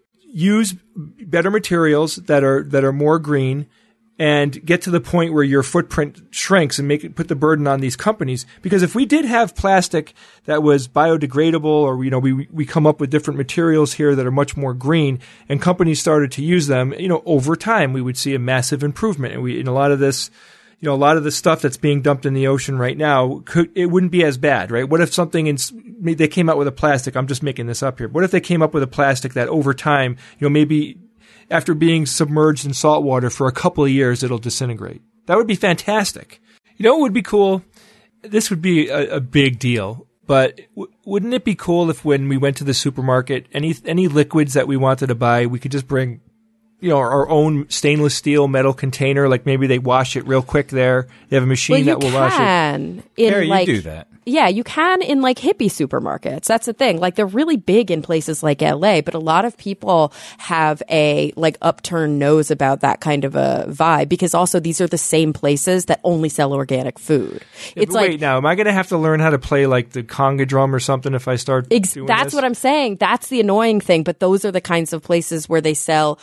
use better materials that are that are more green, and get to the point where your footprint shrinks and make it put the burden on these companies. Because if we did have plastic that was biodegradable, or you know we we come up with different materials here that are much more green, and companies started to use them, you know, over time we would see a massive improvement. And we in a lot of this. You know, a lot of the stuff that's being dumped in the ocean right now, could, it wouldn't be as bad, right? What if something in, they came out with a plastic, I'm just making this up here. What if they came up with a plastic that over time, you know, maybe after being submerged in salt water for a couple of years, it'll disintegrate? That would be fantastic. You know what would be cool? This would be a, a big deal, but w- wouldn't it be cool if when we went to the supermarket, any any liquids that we wanted to buy, we could just bring you know, our own stainless steel metal container, like maybe they wash it real quick there. They have a machine well, that will wash it. In Harry, like, you do that. Yeah, you can in like hippie supermarkets. That's the thing. Like they're really big in places like L A, but a lot of people have a like upturned nose about that kind of a vibe because also these are the same places that only sell organic food. Yeah, it's but like wait, now am I going to have to learn how to play like the conga drum or something if I start Ex- doing that's this? what I'm saying. That's the annoying thing. But those are the kinds of places where they sell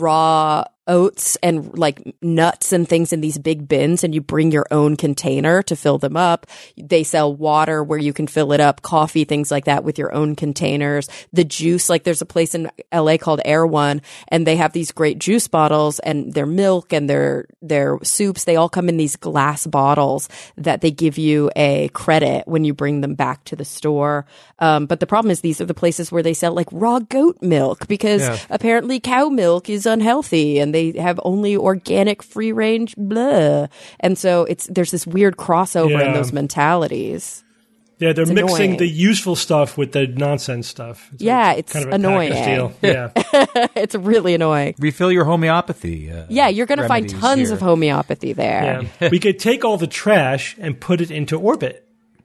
raw oats and like nuts and things in these big bins, and you bring your own container to fill them up. They sell water where you can fill it up, coffee, things like that with your own containers. The juice, like there's a place in L A called Air One, and they have these great juice bottles, and their milk and their their soups, they all come in these glass bottles that they give you a credit when you bring them back to the store. Um, but the problem is these are the places where they sell like raw goat milk because Yeah. apparently cow milk is unhealthy and they have only organic free range blah. And so it's there's this weird crossover in Yeah. those mentalities. Yeah, they're It's mixing annoying. the useful stuff with the nonsense stuff. It's Yeah, like it's kind of a annoying. package deal. Yeah. It's really annoying. Refill your homeopathy. Uh, Yeah, you're going to find remedies tons here. of homeopathy there. Yeah. We could take all the trash and put it into orbit.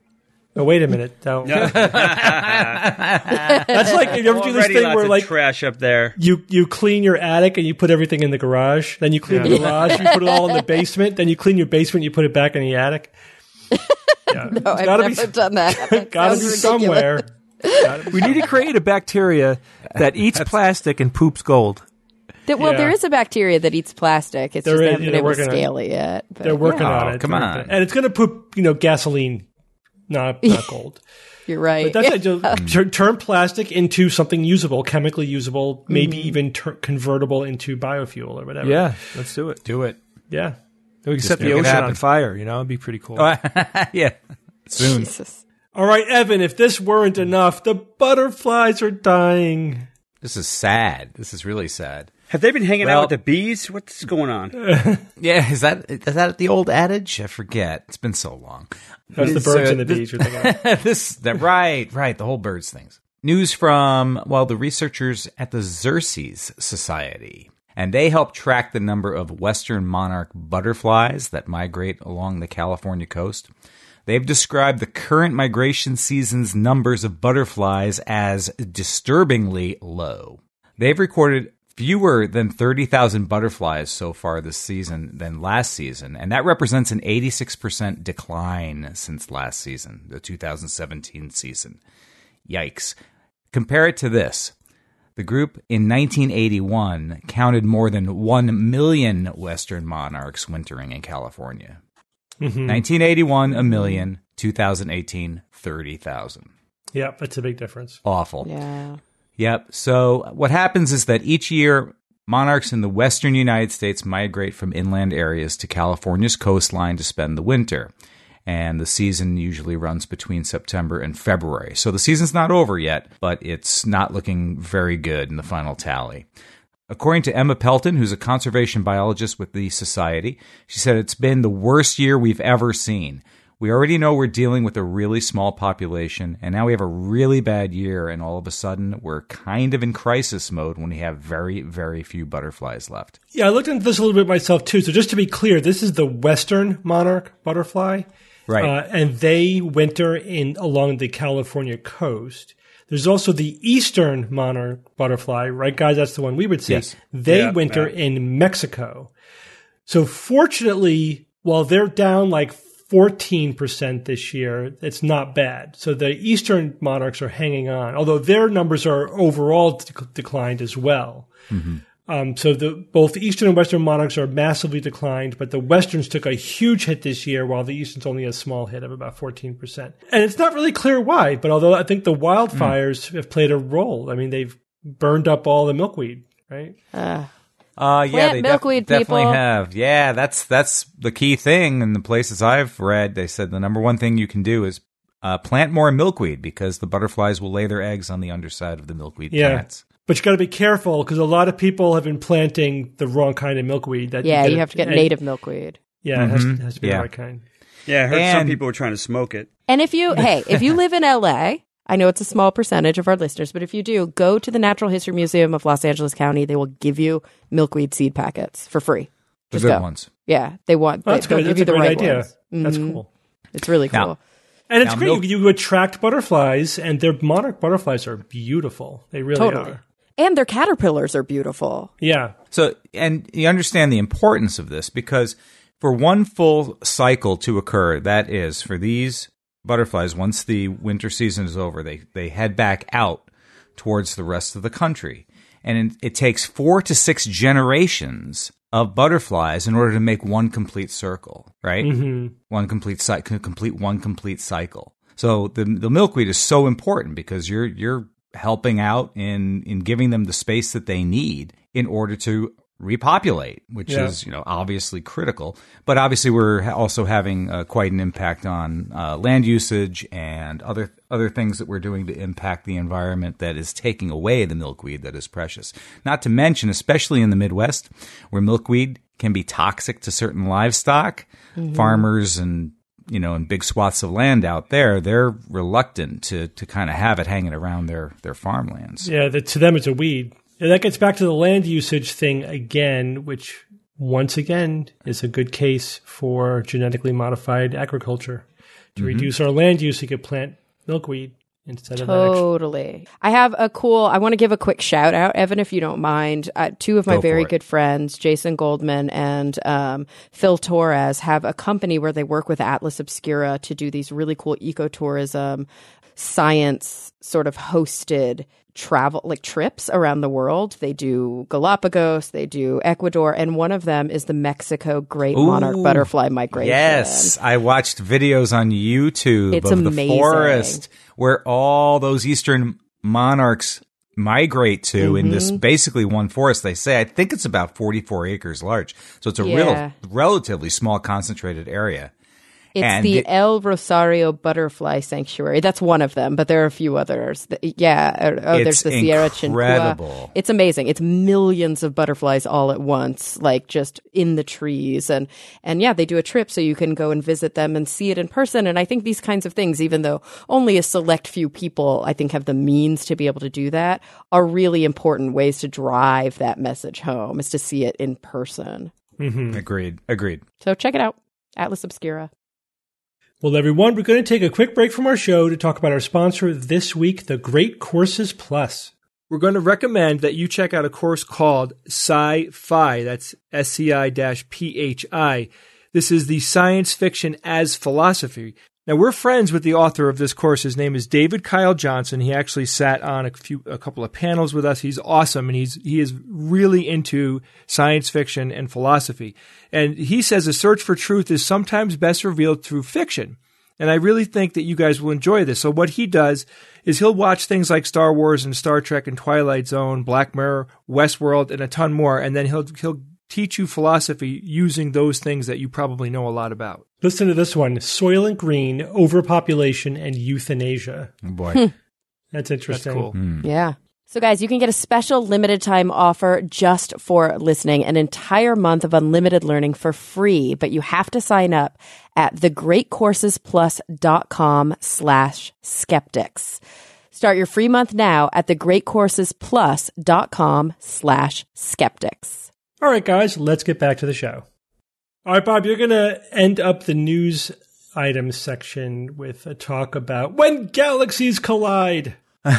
Oh, wait a minute. No. That's like, you ever do this Already thing lots where of like trash up there. you, you clean your attic and you put everything in the garage. Then you clean the garage, you put it all in the basement. Then you clean your basement, you put it back in the attic. Yeah. No, I've gotta never be, done that. That gotta be sounds somewhere. ridiculous. We need to create a bacteria that eats plastic and poops gold. That- well, Yeah. there is a bacteria that eats plastic. It's There just they is, haven't yeah, been able to they're working on- scale it yet. But, They're working yeah, on Oh, it. come They're- on. And it's going to put, you know, gasoline, not, not gold. you're right. But that's it. Just tur- turn plastic into something usable, chemically usable, maybe even tur- convertible into biofuel or whatever. Yeah, let's do it. Do it. Yeah. We can set make the it ocean happen. on fire. You know, it'd be pretty cool. Yeah. Soon. Jesus. All right, Evan, if this weren't enough, the butterflies are dying. This is sad. This is really sad. Have they been hanging Well- out with the bees? What's going on? Yeah, is that is that the old adage? I forget. It's been so long. That's the It's, birds uh, and the this- bees you're thinking of. this that right, right, the whole birds things. News from well, the researchers at the Xerces Society, and they help track the number of western monarch butterflies that migrate along the California coast. They've described the current migration season's numbers of butterflies as disturbingly low. They've recorded fewer than thirty thousand butterflies so far this season than last season, and that represents an eighty-six percent decline since last season, the two thousand seventeen season. Yikes. Compare it to this. The group in nineteen eighty-one counted more than one million western monarchs wintering in California. nineteen eighty-one, a million. two thousand eighteen, thirty thousand. Yeah, that's a big difference. Awful. Yeah. Yep. So what happens is that each year, monarchs in the western United States migrate from inland areas to California's coastline to spend the winter. And the season usually runs between September and February. So the season's not over yet, but it's not looking very good in the final tally. According to Emma Pelton, who's a conservation biologist with the Society, she said it's been the worst year we've ever seen. We already know we're dealing with a really small population, and now we have a really bad year, and all of a sudden we're kind of in crisis mode when we have very, very few butterflies left. Yeah, I looked into this a little bit myself too. So just to be clear, this is the western monarch butterfly. Right. Uh, and they winter in along the California coast. There's also the eastern monarch butterfly, right, guys? That's the one we would see. Yes. They Yeah, winter yeah. in Mexico. So fortunately, while they're down like fourteen percent this year, it's not bad. So the eastern monarchs are hanging on, although their numbers are overall dec- declined as well. Mm-hmm. Um, so the, both the eastern and western monarchs are massively declined, but the westerns took a huge hit this year, while the easterns only a small hit of about fourteen percent. And it's not really clear why, but although I think the wildfires mm. have played a role. I mean, they've burned up all the milkweed, right? Uh, Uh, yeah, Plant they milkweed, def- definitely people. have. Yeah, that's that's the key thing. In the places I've read, they said the number one thing you can do is uh, plant more milkweed because the butterflies will lay their eggs on the underside of the milkweed Yeah. plants. But you got to be careful because a lot of people have been planting the wrong kind of milkweed. That yeah, get you it- have to get and- native milkweed. Yeah, it has, Mhm. it has to be Yeah. the right kind. Yeah, I heard some And- people were trying to smoke it. And if you, hey, if you live in L A, I know it's a small percentage of our listeners, but if you do, go to the Natural History Museum of Los Angeles County. They will give you milkweed seed packets for free. The Just good go. ones. Yeah, they want. Well, that's they, they'll good. give That's a you the great right idea. ones. That's Mhm. cool. It's really cool. Now- And it's Now, great. milk- You, you attract butterflies, and their monarch butterflies are beautiful. They really Totally. are. And their caterpillars are beautiful. Yeah. So, and you understand the importance of this because for one full cycle to occur, that is, for these butterflies, once the winter season is over, they, they head back out towards the rest of the country. And it takes four to six generations of butterflies in order to make one complete circle, right? Mm-hmm. One complete cycle, complete one complete cycle. So the the milkweed is so important because you're you're helping out in in giving them the space that they need in order to repopulate, which Yeah. is, you know, obviously critical. But obviously, we're ha- also having uh, quite an impact on uh, land usage and other other things that we're doing to impact the environment that is taking away the milkweed that is precious. Not to mention, especially in the Midwest, where milkweed can be toxic to certain livestock, Mm-hmm. farmers and you know, in big swaths of land out there, they're reluctant to to kind of have it hanging around their their farmlands. Yeah, the, to them it's a weed. And that gets back to the land usage thing again, which once again is a good case for genetically modified agriculture. To Mm-hmm. reduce our land use, you could plant milkweed instead of that. Extra. Totally. I have a cool, I want to give a quick shout out, Evan, if you don't mind. Uh, two of my Go for very it. good friends, Jason Goldman and um, Phil Torres, have a company where they work with Atlas Obscura to do these really cool ecotourism, science sort of hosted travel, like trips around the world. They do Galapagos, they do Ecuador, and one of them is the Mexico Great Monarch Ooh, Butterfly Migration. Yes, I watched videos on YouTube It's of amazing. the forest where all those eastern monarchs migrate to in this basically one forest. They say I think it's about forty-four acres large, so it's a Yeah. real relatively small concentrated area. It's And the it- El Rosario Butterfly Sanctuary. That's one of them, but there are a few others. Th- Yeah. uh, Oh, It's there's the Sierra incredible. Chinchua. It's amazing. It's millions of butterflies all at once, like just in the trees. And, and yeah, they do a trip so you can go and visit them and see it in person. And I think these kinds of things, even though only a select few people, I think, have the means to be able to do that, are really important ways to drive that message home, is to see it in person. Mm-hmm. Agreed. Agreed. So check it out. Atlas Obscura. Well, everyone, we're going to take a quick break from our show to talk about our sponsor this week, the Great Courses Plus. We're going to recommend that you check out a course called Sci-Fi. That's S C I P H I. This is the science fiction as philosophy. Now, we're friends with the author of this course. His name is David Kyle Johnson. He actually sat on a few, a couple of panels with us. He's awesome, and he's he is really into science fiction and philosophy. And he says a search for truth is sometimes best revealed through fiction. And I really think that you guys will enjoy this. So what he does is he'll watch things like Star Wars and Star Trek and Twilight Zone, Black Mirror, Westworld, and a ton more. And then he'll he'll teach you philosophy using those things that you probably know a lot about. Listen to this one, Soylent Green, Overpopulation and Euthanasia. Oh boy. That's interesting. That's cool. Yeah. So guys, you can get a special limited time offer just for listening, an entire month of unlimited learning for free, but you have to sign up at thegreatcoursesplus.com slash skeptics. Start your free month now at thegreatcoursesplus.com slash skeptics. All right, guys, let's get back to the show. All right, Bob, you're going to end up the news items section with a talk about when galaxies collide.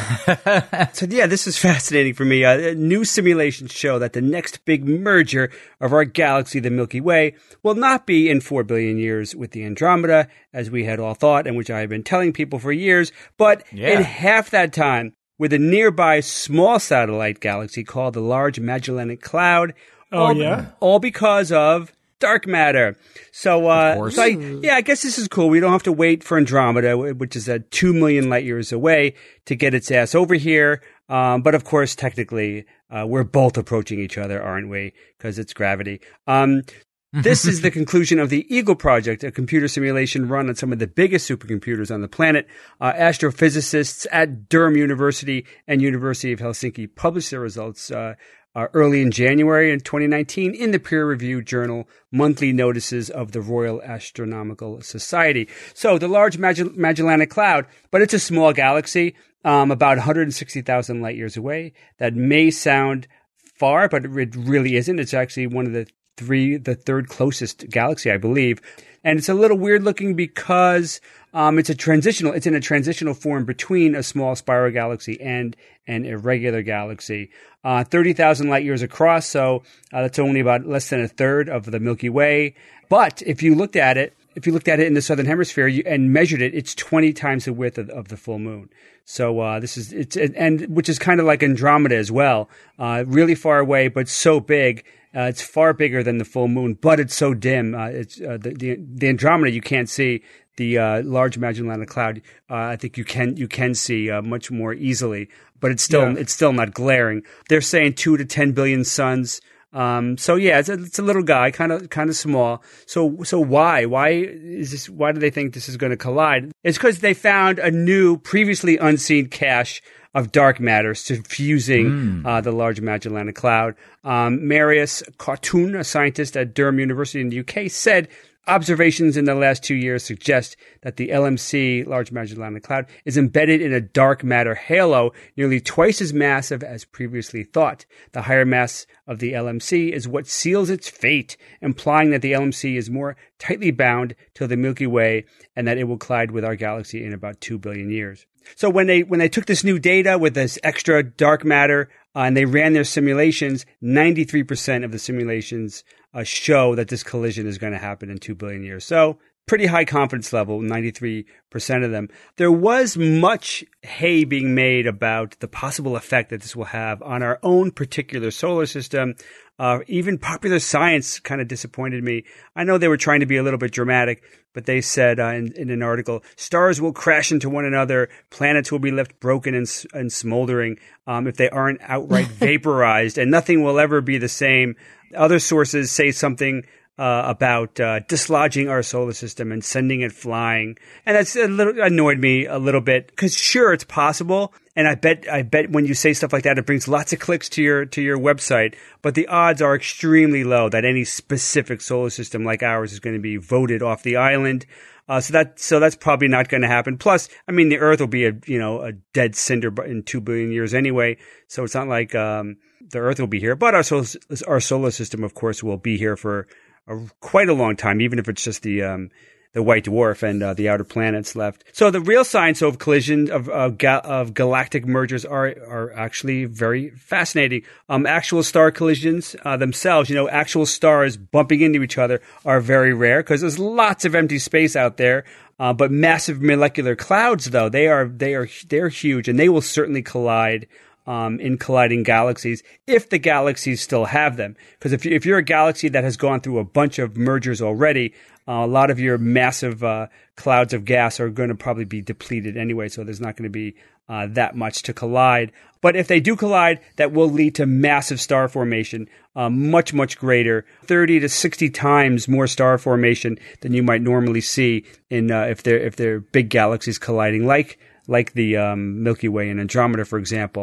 So yeah, this is fascinating for me. Uh, new simulations show that the next big merger of our galaxy, the Milky Way, will not be in four billion years with the Andromeda, as we had all thought, and which I have been telling people for years, but Yeah. in half that time, with a nearby small satellite galaxy called the Large Magellanic Cloud. Oh, all, yeah? All because of dark matter. So, uh, course. so I, yeah, I guess this is cool. We don't have to wait for Andromeda, which is at two million light years away, to get its ass over here. Um, but of course, technically, uh, we're both approaching each other, aren't we? Because it's gravity. Um, this is the conclusion of the Eagle Project, a computer simulation run on some of the biggest supercomputers on the planet. Uh, astrophysicists at Durham University and University of Helsinki published their results, uh, Uh, early in January in twenty nineteen in the peer-reviewed journal Monthly Notices of the Royal Astronomical Society. So the Large Magell- Magellanic Cloud, but it's a small galaxy, um, about one hundred sixty thousand light years away. That may sound far, but it really isn't. It's actually one of the three, the third closest galaxy, I believe. And it's a little weird looking because um, it's a transitional, it's in a transitional form between a small spiral galaxy and an irregular galaxy. Uh, thirty thousand light years across, so uh, that's only about less than a third of the Milky Way. But if you looked at it, if you looked at it in the southern hemisphere you, and measured it, it's twenty times the width of, of the full moon. So uh, this is it's and which is kind of like Andromeda as well, uh, really far away, but so big. Uh, it's far bigger than the full moon, but it's so dim. Uh, it's uh, the, the the Andromeda you can't see. The uh, Large Magellanic Cloud, uh, I think you can you can see uh, much more easily, but it's still Yeah. it's still not glaring. They're saying two to ten billion suns. Um, so yeah, it's a, it's a little guy, kind of kind of small. So so why why is this? Why do they think this is going to collide? It's because they found a new, previously unseen cache of dark matter suffusing mm. uh, the Large Magellanic Cloud. Um, Marius Cartoon, a scientist at Durham University in the U K, said observations in the last two years suggest that the L M C, Large Magellanic Cloud, is embedded in a dark matter halo nearly twice as massive as previously thought. The higher mass of the L M C is what seals its fate, implying that the L M C is more tightly bound to the Milky Way and that it will collide with our galaxy in about two billion years. So when they when they took this new data with this extra dark matter uh, and they ran their simulations, ninety-three percent of the simulations uh, show that this collision is going to happen in two billion years. So pretty high confidence level, ninety-three percent of them. There was much hay being made about the possible effect that this will have on our own particular solar system. Uh, even Popular Science kind of disappointed me. I know they were trying to be a little bit dramatic, but they said uh, in, in an article, stars will crash into one another, planets will be left broken and, and smoldering um, if they aren't outright vaporized, and nothing will ever be the same. Other sources say something uh, about uh, dislodging our solar system and sending it flying, and that's a little annoyed me a little bit because sure, it's possible. And I bet, I bet when you say stuff like that, it brings lots of clicks to your to your website. But the odds are extremely low that any specific solar system like ours is going to be voted off the island. Uh, so that so that's probably not going to happen. Plus, I mean, the Earth will be a you know a dead cinder in two billion years anyway. So it's not like um, the Earth will be here. But our solar, our solar system, of course, will be here for a, quite a long time, even if it's just the um, the white dwarf and uh, the outer planets left. So the real science of collision of of, ga- of galactic mergers are are actually very fascinating. Um, actual star collisions uh, themselves, you know, actual stars bumping into each other are very rare because there's lots of empty space out there. Uh, but massive molecular clouds, though, they are they are they're huge, and they will certainly collide. Um, in colliding galaxies, if the galaxies still have them. Because if, you, if you're a galaxy that has gone through a bunch of mergers already, uh, a lot of your massive uh, clouds of gas are going to probably be depleted anyway, so there's not going to be uh, that much to collide. But if they do collide, that will lead to massive star formation, uh, much, much greater, thirty to sixty times more star formation than you might normally see in uh, if they're if they're big galaxies colliding, like like the um, Milky Way and Andromeda, for example.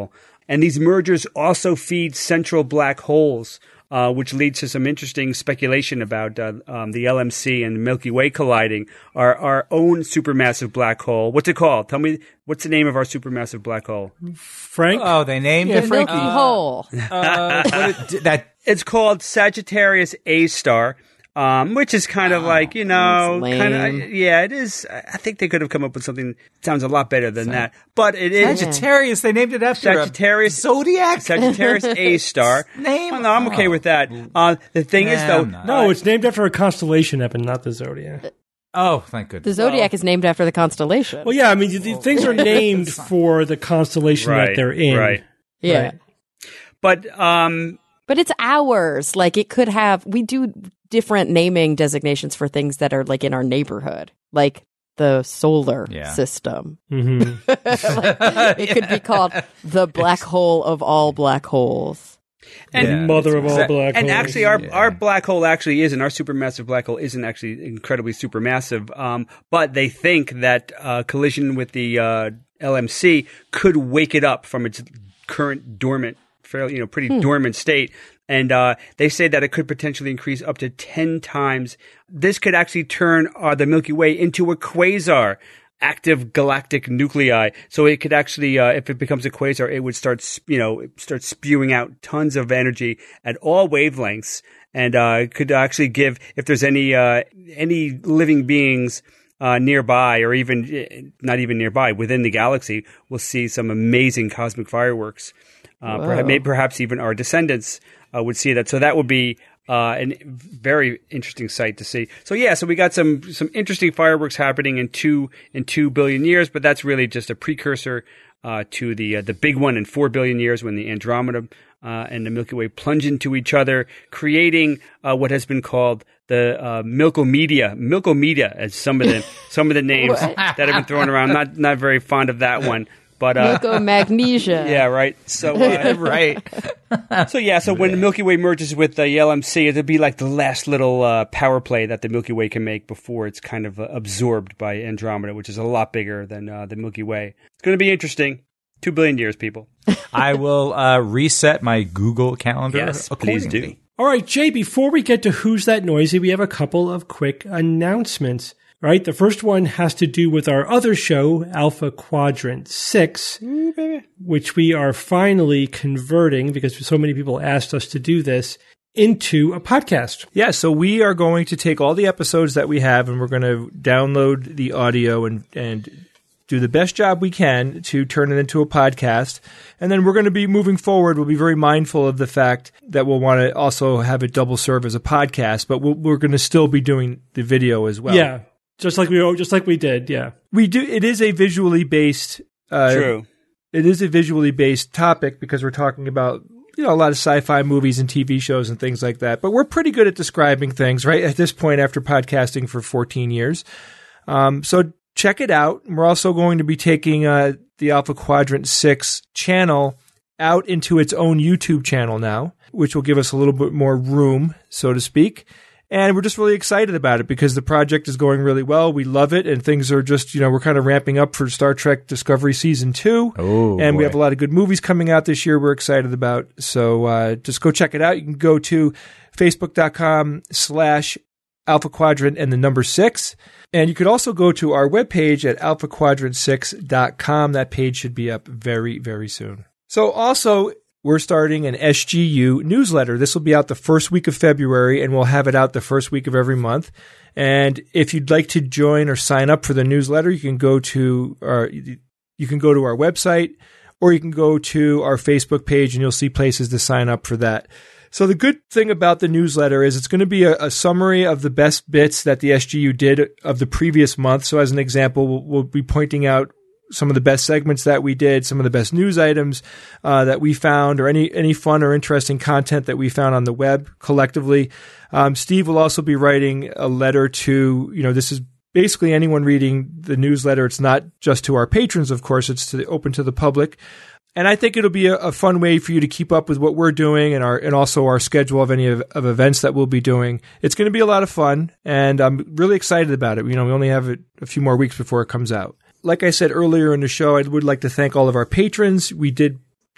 And these mergers also feed central black holes, uh, which leads to some interesting speculation about uh, um, the L M C and Milky Way colliding. Our our own supermassive black hole. What's it called? Tell me, what's the name of our supermassive black hole? Frank? Oh, they named Yeah, it Frankie. Milky Hole. Uh, what it, that It's called Sagittarius A star. Um, which is kind of like, you know, That's kind of, lame. yeah, it is. I think they could have come up with something that sounds a lot better than that. But it is Sagittarius. They named it after Sagittarius a zodiac. Sagittarius A star. Name? Oh, no, I'm okay Oh. with that. Uh, the thing is, Nah, though, I'm not. No, it's named after a constellation, Evan, not the zodiac. Oh, thank The goodness. zodiac is named after the constellation. Well, yeah, I mean, the things are named for the constellation right, that they're in. right. yeah. Right. But um, But it's ours. Like it could have, we do different naming designations for things that are like in our neighborhood, like the solar Yeah. system. hmm It could be called the black hole of all black holes. and Yeah. Mother of all Exact- black and holes. actually, our Yeah. our black hole actually isn't our supermassive black hole isn't actually incredibly supermassive. Um, but they think that uh, collision with the uh, L M C could wake it up from its current dormant, fairly you know, pretty dormant state. And uh, they say that it could potentially increase up to ten times. This could actually turn uh, the Milky Way into a quasar, active galactic nuclei. So it could actually, uh, if it becomes a quasar, it would start, sp- you know, start spewing out tons of energy at all wavelengths, and uh, it could actually give, if there's any uh, any living beings uh, nearby, or even eh, not even nearby, within the galaxy, we'll see some amazing cosmic fireworks. Uh, perhaps, maybe, perhaps even our descendants uh, would see that. So that would be uh, a very interesting sight to see. So yeah, so we got some some interesting fireworks happening in two in two billion years, but that's really just a precursor uh, to the uh, the big one in four billion years when the Andromeda uh, and the Milky Way plunge into each other, creating uh, what has been called the uh, Milkomedia, Milkomedia, as some of the some of the names What? that have been thrown around. Not not very fond of that one. But uh, Milkomagnesia. yeah, right. So uh, right. so yeah, so when the Milky Way merges with the L M C, it'll be like the last little uh, power play that the Milky Way can make before it's kind of uh, absorbed by Andromeda, which is a lot bigger than uh, the Milky Way. It's going to be interesting. Two billion years, people. I will uh, reset my Google Calendar. Yes, please do. accordingly. All right, Jay, before we get to Who's That Noisy, we have a couple of quick announcements. All right, the first one has to do with our other show, Alpha Quadrant six, which we are finally converting, because so many people asked us to do this, into a podcast. Yeah, so we are going to take all the episodes that we have and we're going to download the audio and, and do the best job we can to turn it into a podcast. And then we're going to be moving forward. We'll be very mindful of the fact that we'll want to also have it double serve as a podcast, but we'll, we're going to still be doing the video as well. Yeah, just like we just like we did. Yeah, We do. It is a visually based. Uh, True. It is a visually based topic because we're talking about, you know, a lot of sci-fi movies and T V shows and things like that. But we're pretty good at describing things, right? At this point, after podcasting for fourteen years. Um, so check it out. We're also going to be taking uh, the Alpha Quadrant six channel out into its own YouTube channel now, which will give us a little bit more room, so to speak. And we're just really excited about it because the project is going really well. We love it. And things are just, you know, we're kind of ramping up for Star Trek Discovery Season two. Oh, and we boy. have a lot of good movies coming out this year we're excited about. So uh, just go check it out. You can go to facebook.com slash Alpha Quadrant and the number six. And you could also go to our webpage at alpha quadrant six dot com. That page should be up very, very soon. So also, we're starting an S G U newsletter. This will be out the first week of February, and we'll have it out the first week of every month. And if you'd like to join or sign up for the newsletter, you can go to our, you can go to our website, or you can go to our Facebook page, and you'll see places to sign up for that. So the good thing about the newsletter is it's going to be a, a summary of the best bits that the S G U did of the previous month. So as an example, we'll, we'll be pointing out some of the best segments that we did, some of the best news items uh, that we found, or any any fun or interesting content that we found on the web collectively. Um, Steve will also be writing a letter to, you know, this is basically anyone reading the newsletter. It's not just to our patrons, of course. It's to, open to the public. And I think it'll be a, a fun way for you to keep up with what we're doing and our and also our schedule of any of, of events that we'll be doing. It's going to be a lot of fun, and I'm really excited about it. You know, we only have it a few more weeks before it comes out. Like I said earlier in the show, I would like to thank all of our patrons. We did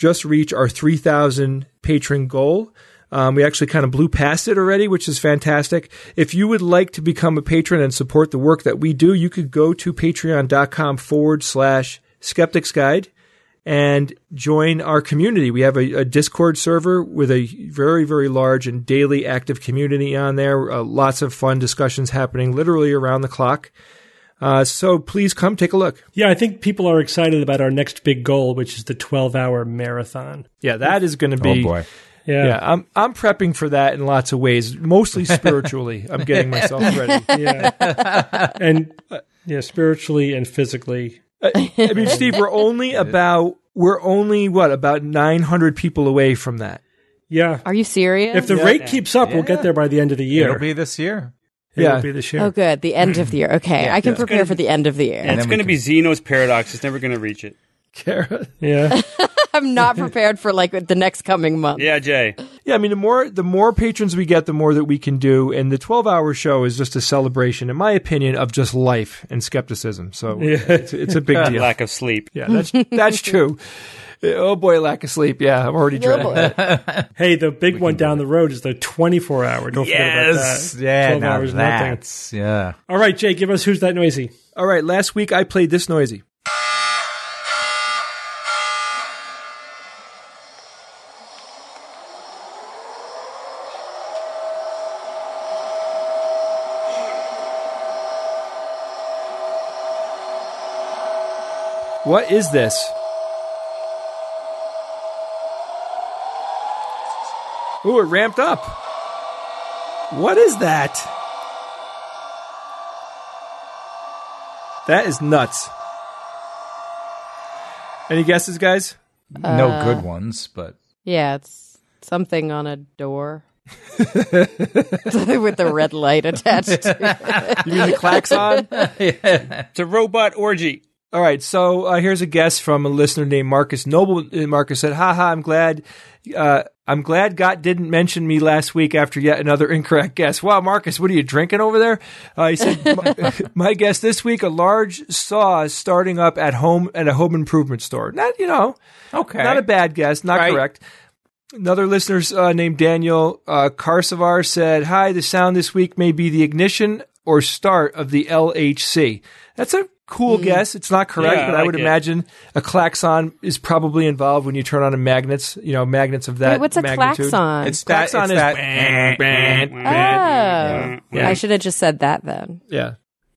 just reach our three thousand patron goal. Um, we actually kind of blew past it already, which is fantastic. If you would like to become a patron and support the work that we do, you could go to patreon.com forward slash skeptics guide and join our community. We have a, a Discord server with a very, very large and daily active community on there. Uh, lots of fun discussions happening literally around the clock. Uh, so please come take a look. Yeah, I think people are excited about our next big goal, which is the twelve-hour marathon. Yeah, that is going to be... Oh, boy. Yeah. Yeah, I'm I'm prepping for that in lots of ways, mostly spiritually. I'm getting myself ready. Yeah. And uh, yeah, spiritually and physically. I, I mean, Steve, we're only about we're only what about nine hundred people away from that. Yeah. Are you serious? If the Yeah. rate keeps up, we'll get there by the end of the year. It'll be this year. It'll Yeah. be this year. Oh, good. The end of the year. Okay. I can prepare for the end of the year. And it's going to be Zeno's paradox. It's never going to reach it. Kara. Yeah. I'm not prepared for like the next coming month. Yeah, Jay. Yeah, I mean, the more the more patrons we get, the more that we can do. And the twelve-hour show is just a celebration, in my opinion, of just life and skepticism. So it's, it's a big deal. Lack of sleep. Yeah, that's that's true. Oh boy, lack of sleep. Yeah, I'm already dreading that. Hey, the big one down the road is the twenty-four hour. Don't forget about Yes. that. Yeah, twelve now hours, nothing. that's, yeah. All right, Jay, give us Who's That Noisy? All right, last week I played this noisy. What is this? Ooh, it ramped up. What is that? That is nuts. Any guesses, guys? No good ones, but Yeah, it's something on a door. With the red light attached to it. You mean the klaxon? It's a robot orgy. All right, so uh, here's a guess from a listener named Marcus Noble. Uh, Marcus said, "Haha, I'm glad. Uh, I'm glad God didn't mention me last week after yet another incorrect guess." Wow, Marcus, what are you drinking over there? Uh, he said, my, "My guess this week: a large saw starting up at home at a home improvement store. Not, you know, okay. not a bad guess. Not Right. correct." Another listener uh, named Daniel uh, Karsavar said, "Hi, the sound this week may be the ignition or start of the L H C." That's a cool guess. It's not correct, Yeah, I but I like would it. imagine a klaxon is probably involved when you turn on a magnets, you know, magnets of that Wait, what's a magnitude. klaxon? It's that. It's Klaxon is that. bang, bang, Oh, bang. Yeah. I should have just said that then. Yeah.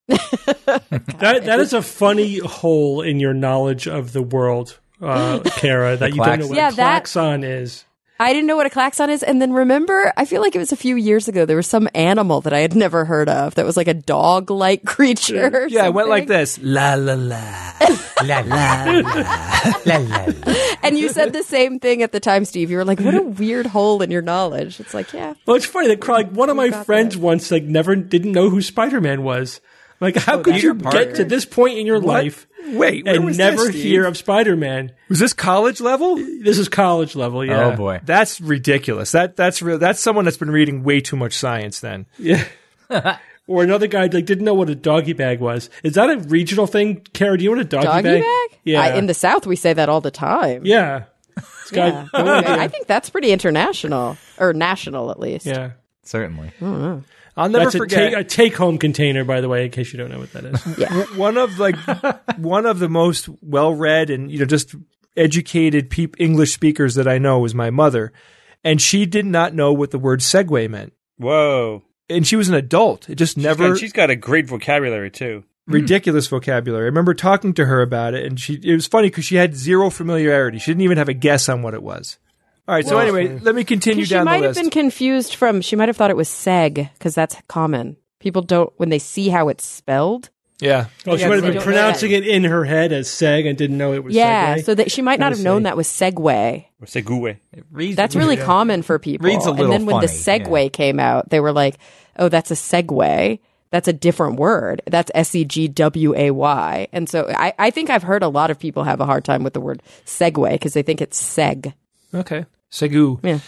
That That is a funny hole in your knowledge of the world, uh, Kara, that you don't know what Yeah, a that- klaxon is. I didn't know what a klaxon is. And then remember, I feel like it was a few years ago, there was some animal that I had never heard of that was like a dog-like creature. or Yeah, it went like something. this. La, la, la. La, la, la. La, la, la. And you said the same thing at the time, Steve. You were like, what a weird hole in your knowledge. It's like, yeah. Well, it's funny that like one of my got friends that. once like never didn't know who Spider-Man was. Like, how could Peter you Parker. get to this point in your life Wait, where and was never this, Steve? hear of Spider-Man? Was this college level? This is college level, yeah. Oh boy. That's ridiculous. That that's real. That's someone that's been reading way too much science. Then Yeah. Or another guy like didn't know what a doggy bag was. Is that a regional thing, Kara? Do you know what a doggy, Doggy bag? bag? Yeah. I, in the South, we say that all the time. yeah. This guy, Yeah. Okay, I think that's pretty international, or national at least. yeah. Certainly. I'll never That's a, forget. take, a take-home container, by the way, in case you don't know what that is. Yeah. one of like one of the most well-read and you know just educated peop- English speakers that I know was my mother, and she did not know what the word Segway meant. Whoa. And she was an adult. It just She's never got, she's got a great vocabulary, too. ridiculous vocabulary. I remember talking to her about it, and she it was funny because she had zero familiarity. She didn't even have a guess on what it was. All right, so anyway, let me continue She down might the have list. been confused from, she might have thought it was seg, because that's common. People don't, when they see how it's spelled. yeah. Oh, she Yeah, might have they been don't pronouncing know it in her head as seg and didn't know it was Yeah, segue. so that she might not I have known see. that was Segway. Or Segway. It reads That's really common for people. Reads a little and then when the funny, Segway came out, they were like, oh, that's a Segway. That's a different word. That's S E G W A Y. And so I, I think I've heard a lot of people have a hard time with the word Segway because they think it's seg. Okay. Segu. Yeah.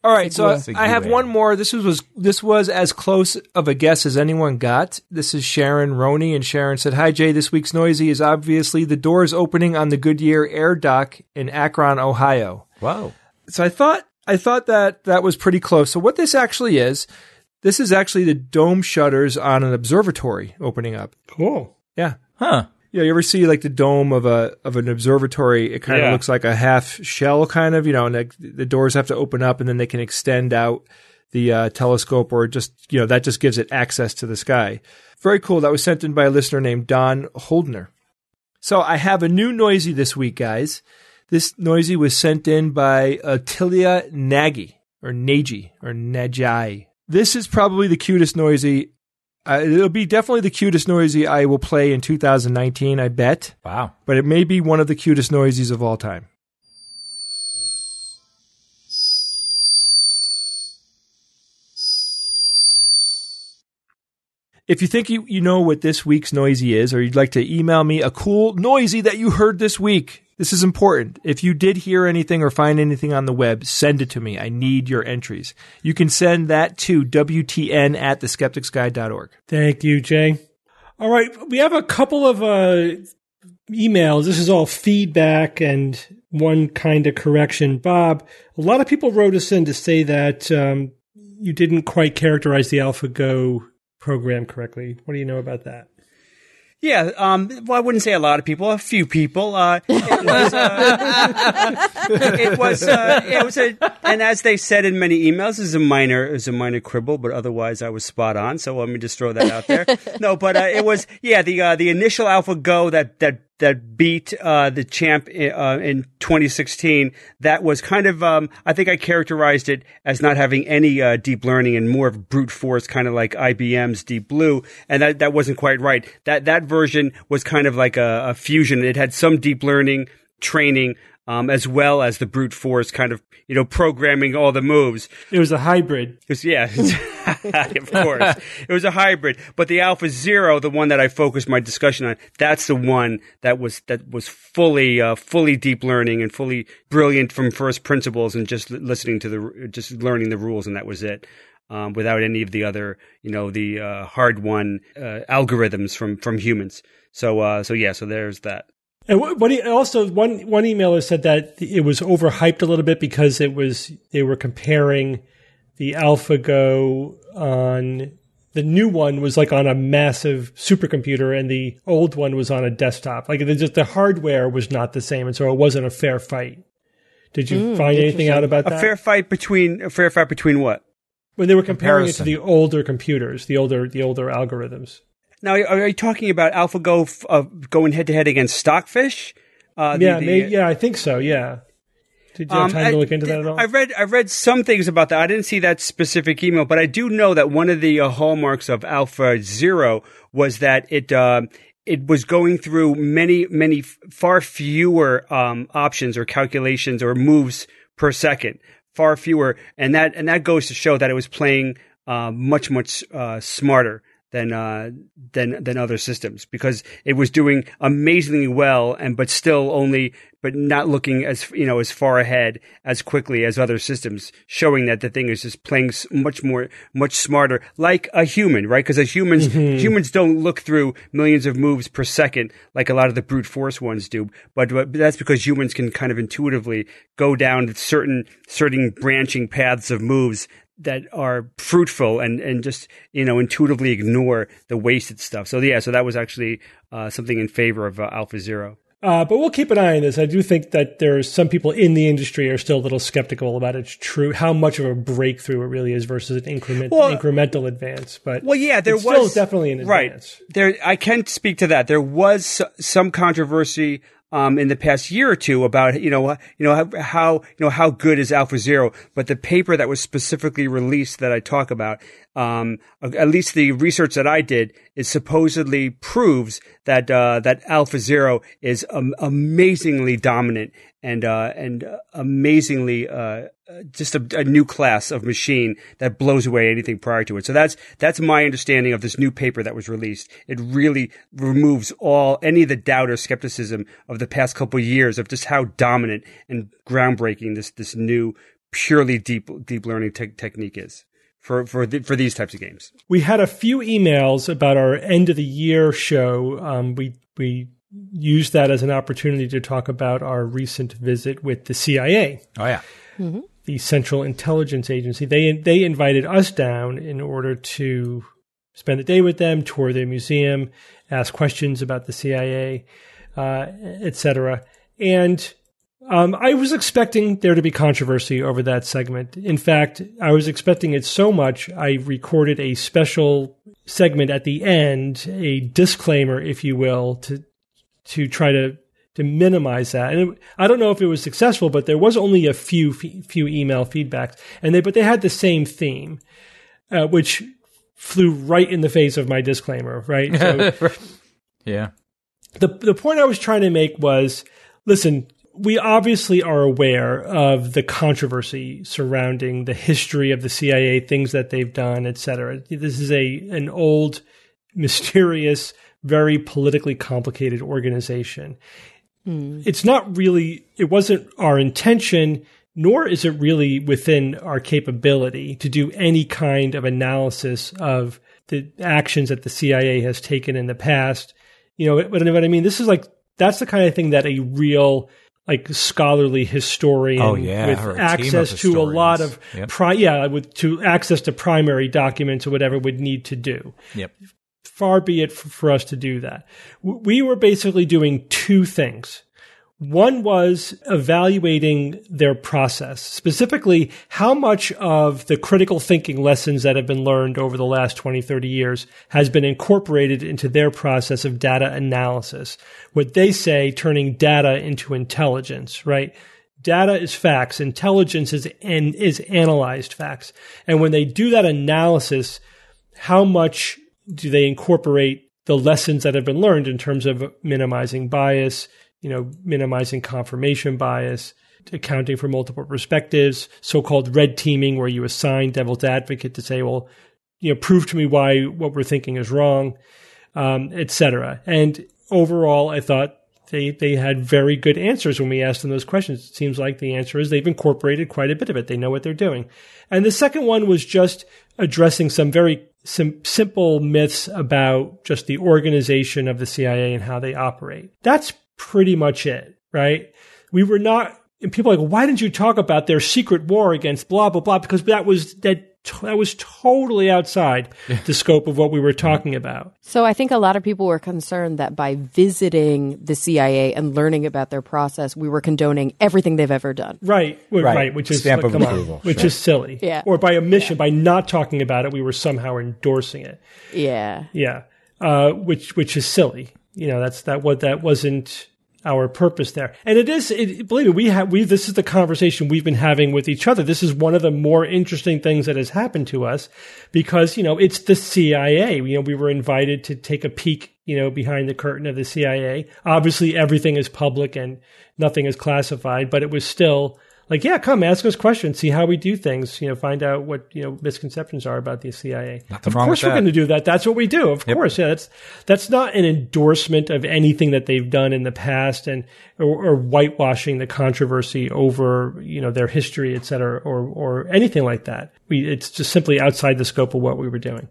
All right, so Sigua. I have one more. This was, was this was as close of a guess as anyone got. This is Sharon Roney, and Sharon said, "Hi Jay, this week's noisy is obviously the doors opening on the Goodyear Air Dock in Akron, Ohio." Wow. So I thought I thought that that was pretty close. So what this actually is, this is actually the dome shutters on an observatory opening up. Cool. Yeah. Huh. Yeah, you ever see like the dome of a of an observatory? It kind of Yeah. looks like a half shell, kind of, you know, and like the doors have to open up, and then they can extend out the uh, telescope, or just, you know, that just gives it access to the sky. Very cool. That was sent in by a listener named Don Holdner. So I have a new noisy this week, guys. This noisy was sent in by Attilia Nagy, or Nagy, or Najai. This is probably the cutest noisy. Uh, it'll be definitely the cutest noisy I will play in two thousand nineteen, I bet. Wow. But it may be one of the cutest noisies of all time. If you think you, you know what this week's noisy is, or you'd like to email me a cool noisy that you heard this week, this is important. If you did hear anything or find anything on the web, send it to me. I need your entries. You can send that to W T N at the skeptics guide dot org. Thank you, Jay. All right. We have a couple of uh, emails. This is all feedback and one kind of correction. Bob, a lot of people wrote us in to say that um, you didn't quite characterize the AlphaGo program correctly. What do you know about that? Yeah, um, well, I wouldn't say a lot of people, a few people. Uh, it was, uh, it was, uh, it was a, and as they said in many emails, is a minor, is a minor quibble, but otherwise I was spot on. So let me just throw that out there. No, but uh, it was, yeah, the uh, the initial AlphaGo that that that beat uh, the champ in, uh, in twenty sixteen. That was kind of, um, I think I characterized it as not having any uh, deep learning and more of brute force, kind of like I B M's Deep Blue, and that that wasn't quite right. That that version was kind of like a, a fusion. It had some deep learning training, um, as well as the brute force kind of, you know, programming all the moves. It was a hybrid. It's, yeah, of course. It was a hybrid. But the Alpha Zero, the one that I focused my discussion on, that's the one that was that was fully uh, fully deep learning and fully brilliant from first principles and just listening to the just learning the rules, and that was it. Um, without any of the other, you know, the uh, hard won uh, algorithms from from humans. So uh, so yeah, so there's that. And what, what he, also one one emailer said that it was overhyped a little bit because it was they were comparing the AlphaGo on the new one was like on a massive supercomputer and the old one was on a desktop. Like the, just the hardware was not the same, and so it wasn't a fair fight. Did you Mm, find anything out about A that? fair fight between a fair fight between what? When they were comparing Comparison. it to the older computers, the older the older algorithms. Now, are you talking about AlphaGo f- uh, going head to head against Stockfish? Uh, the- yeah, the- may, yeah, I think so. Yeah. Did you have Um, time I- to look into that at all? I read I read some things about that. I didn't see that specific email, but I do know that one of the uh, hallmarks of Alpha Zero was that it uh, it was going through many many f- far fewer um, options or calculations or moves per second, far fewer, and that and that goes to show that it was playing uh, much much uh, smarter than uh, than than other systems, because it was doing amazingly well, and but still only but not looking as you know as far ahead as quickly as other systems, showing that the thing is just playing s- much more much smarter, like a human, right? Because as humans humans don't look through millions of moves per second like a lot of the brute force ones do, but, but that's because humans can kind of intuitively go down certain certain branching paths of moves that are fruitful and, and just, you know, intuitively ignore the wasted stuff. So yeah, so that was actually uh, something in favor of uh, Alpha Zero. Uh, but we'll keep an eye on this. I do think that there are some people in the industry are still a little skeptical about its true, how much of a breakthrough it really is versus an increment, Well- incremental advance. But Well, yeah, there it's was still definitely an right advance. there. I can speak to that. There was s- some controversy um, in the past year or two about you know you know how, how you know how good is Alpha Zero, but the paper that was specifically released that I talk about, um, at least the research that I did, is supposedly proves that uh, that Alpha Zero is um, amazingly dominant and uh, and uh, amazingly uh, just a, a new class of machine that blows away anything prior to it. So that's that's my understanding of this new paper that was released. It really removes all any of the doubt or skepticism of the past couple of years of just how dominant and groundbreaking this this new purely deep deep learning te- technique is for for th- for these types of games. We had a few emails about our end of the year show. Um, we we used that as an opportunity to talk about our recent visit with the C I A. Oh yeah, Mm-hmm. the Central Intelligence Agency. They they invited us down in order to spend the day with them, tour their museum, ask questions about the C I A, uh, et cetera. And um, I was expecting there to be controversy over that segment. In fact, I was expecting it so much, I recorded a special segment at the end, a disclaimer, if you will, to to try to to minimize that. And it, I don't know if it was successful, but there was only a few few email feedbacks, and they but they had the same theme, uh, which flew right in the face of my disclaimer. Right? So yeah. the the point I was trying to make was, listen, we obviously are aware of the controversy surrounding the history of the C I A, things that they've done, et cetera. This is a an old, mysterious, very politically complicated organization. It's not really, it wasn't our intention, nor is it really within our capability to do any kind of analysis of the actions that the C I A has taken in the past. You know, what, what I mean? This is like, that's the kind of thing that a real, like, scholarly historian Oh, yeah, or with a team of access to a lot of, historians. Yep. pri- yeah, with to access to primary documents or whatever would need to do. Yep. Far be it for, for us to do that. W- We were basically doing two things. One was evaluating their process, specifically how much of the critical thinking lessons that have been learned over the last twenty, thirty years has been incorporated into their process of data analysis. What they say, turning data into intelligence, right? Data is facts. Intelligence is, an, is analyzed facts. And when they do that analysis, how much do they incorporate the lessons that have been learned in terms of minimizing bias, you know, minimizing confirmation bias, accounting for multiple perspectives, so-called red teaming, where you assign devil's advocate to say, well, you know, prove to me why what we're thinking is wrong, um, et cetera. And overall, I thought they they had very good answers when we asked them those questions. It seems like the answer is they've incorporated quite a bit of it. They know what they're doing. And the second one was just addressing some very sim- simple myths about just the organization of the C I A and how they operate. That's pretty much it, right? We were not, and people are like, why didn't you talk about their secret war against blah, blah, blah? Because that was, that, that was totally outside the scope of what we were talking about. So I think a lot of people were concerned that by visiting the C I A and learning about their process, we were condoning everything they've ever done. Right, right, Right. which is, Stamp like, of come on, approval, which sure. is silly. Yeah. Or by omission, by not talking about it, we were somehow endorsing it. Yeah. Yeah, uh, which which is silly. You know, that's that what that wasn't our purpose there. And it is, it, believe me, we have we. This is the conversation we've been having with each other. This is one of the more interesting things that has happened to us, because you know it's the C I A. You know, we were invited to take a peek, you know, behind the curtain of the C I A. Obviously, everything is public and nothing is classified, but it was still like, yeah, come ask us questions, see how we do things, you know, find out what, you know, misconceptions are about the C I A. Nothing Of wrong course with we're that. going to do that. That's what we do. Of Yep. course. Yeah. That's, that's not an endorsement of anything that they've done in the past and, or, or whitewashing the controversy over, you know, their history, et cetera, or, or anything like that. We, it's just simply outside the scope of what we were doing.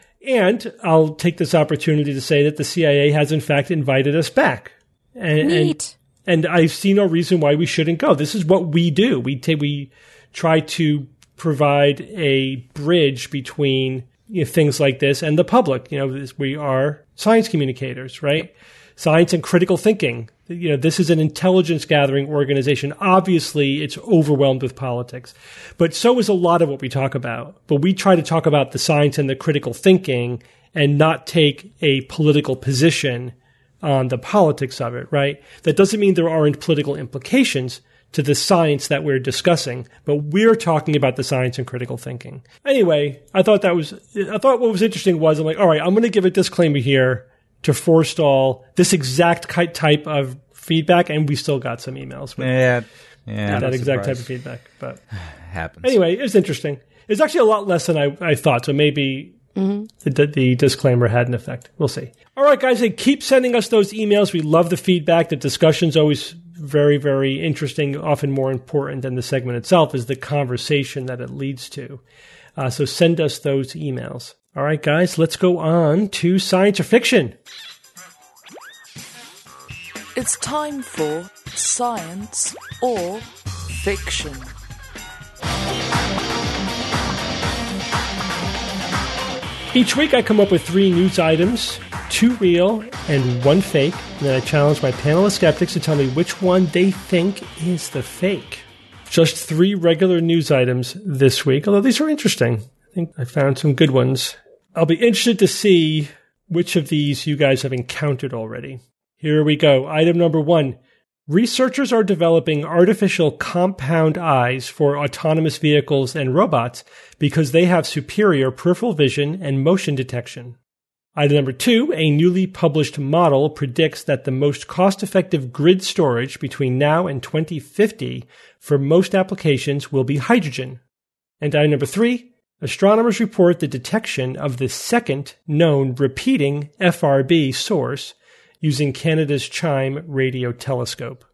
And I'll take this opportunity to say that the C I A has in fact invited us back. And, and Neat. And I see no reason why we shouldn't go. This is what we do. We t- we try to provide a bridge between, you know, things like this and the public. You know, this, we are science communicators, right? Science and critical thinking. You know, this is an intelligence gathering organization. Obviously, it's overwhelmed with politics, but so is a lot of what we talk about. But we try to talk about the science and the critical thinking and not take a political position on the politics of it, right? That doesn't mean there aren't political implications to the science that we're discussing, but we're talking about the science and critical thinking. Anyway, I thought that was, I thought what was interesting was, I'm like, all right, I'm going to give a disclaimer here to forestall this exact type of feedback, and we still got some emails with Yeah, yeah. that I'm exact type surprised. of feedback. But Happens. anyway, it's interesting. It's actually a lot less than I, I thought, so maybe the, the disclaimer had an effect. We'll see. All right, guys, hey, keep sending us those emails. We love the feedback. The discussion's always very, very interesting, often more important than the segment itself, is the conversation that it leads to. Uh, so send us those emails. All right, guys, let's go on to science or fiction. It's time for science or fiction. Each week I come up with three news items, two real and one fake, and then I challenge my panel of skeptics to tell me which one they think is the fake. Just three regular news items this week, although these are interesting. I think I found some good ones. I'll be interested to see which of these you guys have encountered already. Here we go. Item number one. Researchers are developing artificial compound eyes for autonomous vehicles and robots because they have superior peripheral vision and motion detection. Item number two, a newly published model predicts that the most cost-effective grid storage between now and twenty fifty for most applications will be hydrogen. And item number three, astronomers report the detection of the second known repeating F R B source using Canada's CHIME radio telescope.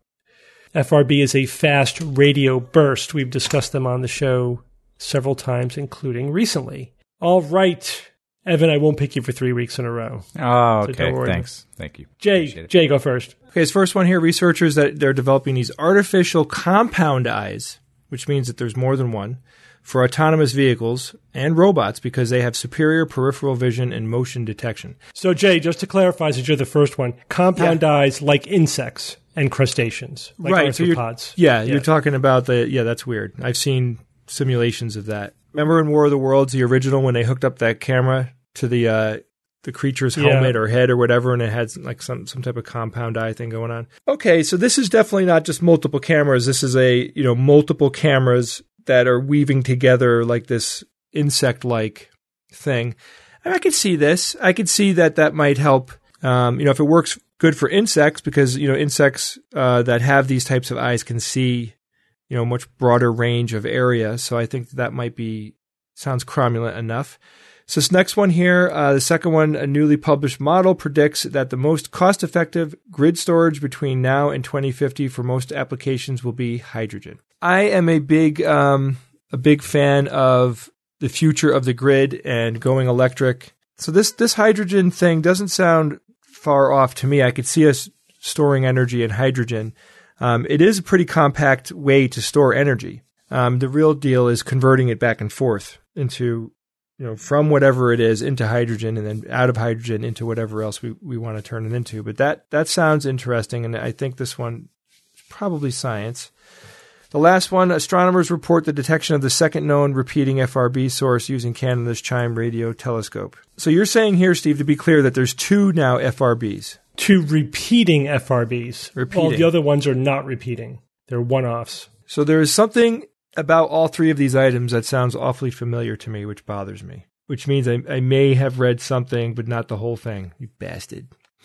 F R B is a fast radio burst. We've discussed them on the show several times, including recently. All right, Evan, I won't pick you for three weeks in a row. Oh, So okay. don't worry. Thanks. Thank you. Jay, Jay, go first. Okay, this first one here, researchers that they're developing these artificial compound eyes, which means that there's more than one, for autonomous vehicles and robots because they have superior peripheral vision and motion detection. So, Jay, just to clarify, since you're the first one, compound Yeah. eyes like insects and crustaceans, like Right, so you're- arthropods. Yeah, you're talking about the, yeah, that's weird. I've seen simulations of that. Remember in War of the Worlds, the original, when they hooked up that camera to the uh, the creature's Yeah. helmet or head or whatever, and it had like some, some type of compound eye thing going on. Okay, so this is definitely not just multiple cameras. This is a, you know, multiple cameras that are weaving together like this insect-like thing. And I could see this. I could see that that might help, um, you know, if it works good for insects, because, you know, insects uh, that have these types of eyes can see, you know, much broader range of area. So I think that might be, sounds cromulent enough. So this next one here, uh, the second one, a newly published model predicts that the most cost-effective grid storage between now and twenty fifty for most applications will be hydrogen. I am a big, um, a big fan of the future of the grid and going electric. So this, this hydrogen thing doesn't sound far off to me. I could see us storing energy in hydrogen. Um, it is a pretty compact way to store energy. Um, the real deal is converting it back and forth into, you know, from whatever it is into hydrogen and then out of hydrogen into whatever else we, we want to turn it into. But that, that sounds interesting. And I think this one is probably science. The last one, astronomers report the detection of the second known repeating F R B source using Canada's CHIME radio telescope. So you're saying here, Steve, to be clear, that there's two now F R Bs. Two repeating F R Bs. Repeating. All the other ones are not repeating. They're one-offs. So there is something about all three of these items that sounds awfully familiar to me, which bothers me. Which means I, I may have read something, but not the whole thing. You bastard.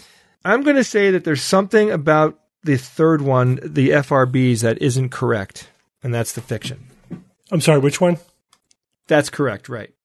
I'm going to say that there's something about the third one, the F R Bs, that isn't correct. And that's the fiction. I'm sorry, which one? That's correct, right.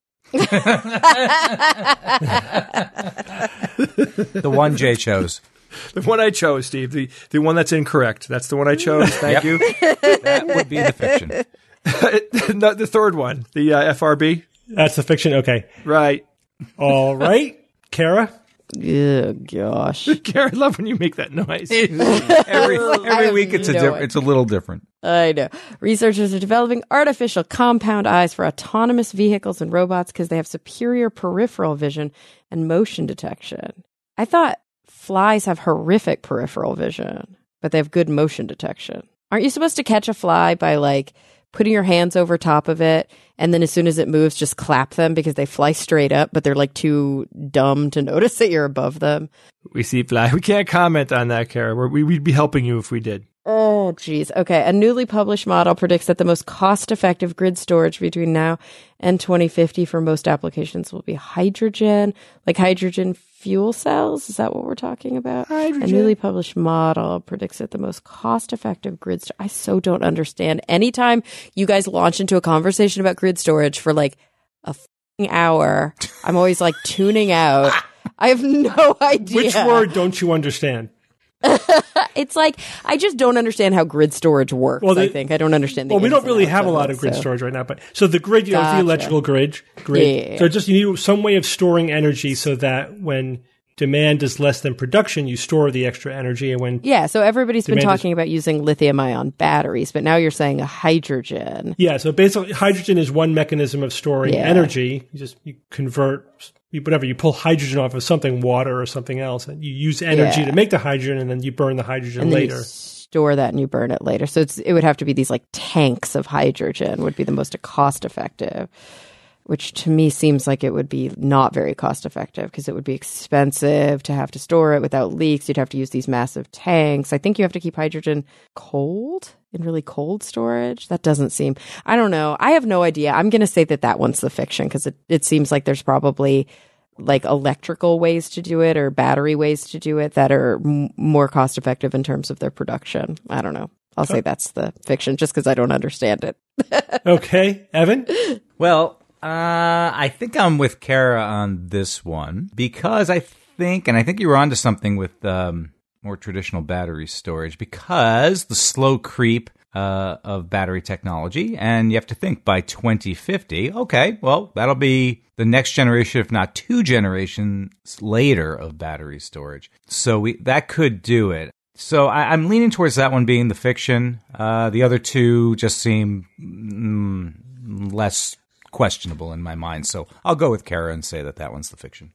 The one Jay chose. The one I chose, Steve. The, the one that's incorrect. That's the one I chose. Thank you. That would be the fiction. No, the third one, the uh, F R B. That's the fiction? Okay. Right. All right. Kara? Oh, gosh. Kara, I love when you make that noise. every every have week it's a no diff- idea. it's a little different. I know. Researchers are developing artificial compound eyes for autonomous vehicles and robots because they have superior peripheral vision and motion detection. I thought flies have horrific peripheral vision, but they have good motion detection. Aren't you supposed to catch a fly by like putting your hands over top of it and then as soon as it moves, just clap them because they fly straight up, but they're like too dumb to notice that you're above them? We see fly. We can't comment on that, Kara. We're, we, we'd be helping you if we did. Oh, geez. Okay. A newly published model predicts that the most cost-effective grid storage between now and twenty fifty for most applications will be hydrogen, like hydrogen fuel cells. Is that what we're talking about? Hydrogen. A newly published model predicts that the most cost-effective grid storage. I so don't understand. Anytime you guys launch into a conversation about grid storage for like a f***ing hour, I'm always like tuning out. I have no idea. Which word don't you understand? It's like, I just don't understand how grid storage works, Well, the- I think. I don't understand the Well, we ins don't and really outs have a of lot it, of grid so- storage right now, but so the grid, you know, Gotcha. the electrical grid, grid. Yeah, yeah, yeah. So just you need some way of storing energy so that when demand is less than production, you store the extra energy, and when Yeah, so everybody's been Demand is- talking about using lithium-ion batteries, but now you're saying a hydrogen. yeah, so basically, hydrogen is one mechanism of storing Yeah. energy. You just you convert you, whatever you pull hydrogen off of something, water or something else, and you use energy Yeah. to make the hydrogen, and then you burn the hydrogen And then later. you store that and you burn it later. So it's, it would have to be these like tanks of hydrogen would be the most cost effective, which to me seems like it would be not very cost effective because it would be expensive to have to store it without leaks. You'd have to use these massive tanks. I think you have to keep hydrogen cold in really cold storage. That doesn't seem, I don't know. I have no idea. I'm going to say that that one's the fiction because it, it seems like there's probably like electrical ways to do it or battery ways to do it that are m- more cost effective in terms of their production. I don't know. I'll say that's the fiction just because I don't understand it. Okay, Evan? Well, uh, I think I'm with Kara on this one because I think, and I think you were onto something with um, more traditional battery storage, because the slow creep uh, of battery technology, and you have to think by twenty fifty, okay, well, that'll be the next generation, if not two generations later, of battery storage. So we, that could do it. So I, I'm leaning towards that one being the fiction. Uh, the other two just seem mm, less questionable in my mind. So I'll go with Kara and say that that one's the fiction.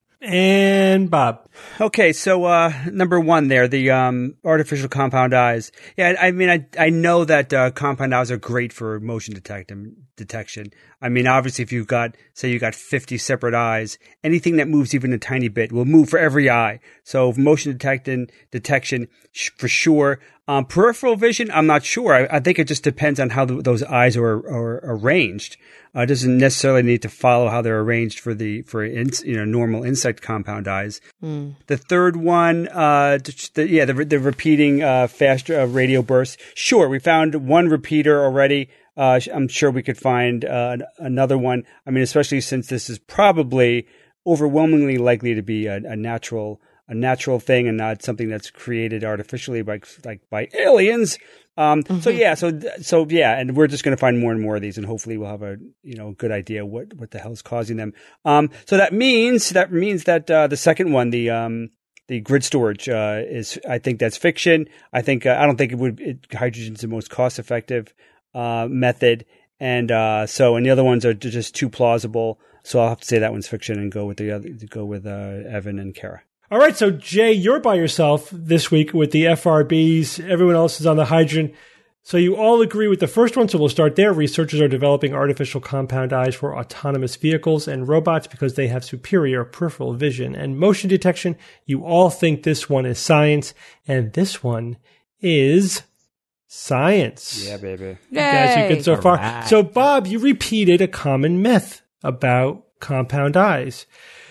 And Bob. Okay, so uh, number one there, the um, artificial compound eyes. Yeah, I mean, I I know that uh, compound eyes are great for motion detect- detection. I mean, obviously, if you've got, say, you got fifty separate eyes, anything that moves even a tiny bit will move for every eye. So motion detection, detection sh- for sure. Um, peripheral vision, I'm not sure. I, I think it just depends on how the, those eyes are, are arranged. Uh, it doesn't necessarily need to follow how they're arranged for the for in, you know normal insect compound eyes. Mm. The third one, uh, the, yeah, the, the repeating uh, fast uh, radio bursts. Sure, we found one repeater already. Uh, I'm sure we could find uh, another one. I mean, especially since this is probably overwhelmingly likely to be a, a natural a natural thing and not something that's created artificially by like by aliens. Um, mm-hmm. So yeah, so so yeah, and we're just going to find more and more of these, and hopefully we'll have a you know good idea what what the hell is causing them. Um, so that means that means that uh, the second one, the um, the grid storage, uh, is I think that's fiction. I think uh, I don't think it would. It, hydrogen's the most cost effective uh, method, and uh, so and the other ones are just too plausible. So I'll have to say that one's fiction and go with the other, go with uh, Evan and Kara. All right, so Jay, you're by yourself this week with the F R Bs. Everyone else is on the hydrogen. So you all agree with the first one, so we'll start there. Researchers are developing artificial compound eyes for autonomous vehicles and robots because they have superior peripheral vision and motion detection. You all think this one is science, and this one is science. Yeah, baby. You guys are good so All far. right. So, Bob, you repeated a common myth about compound eyes.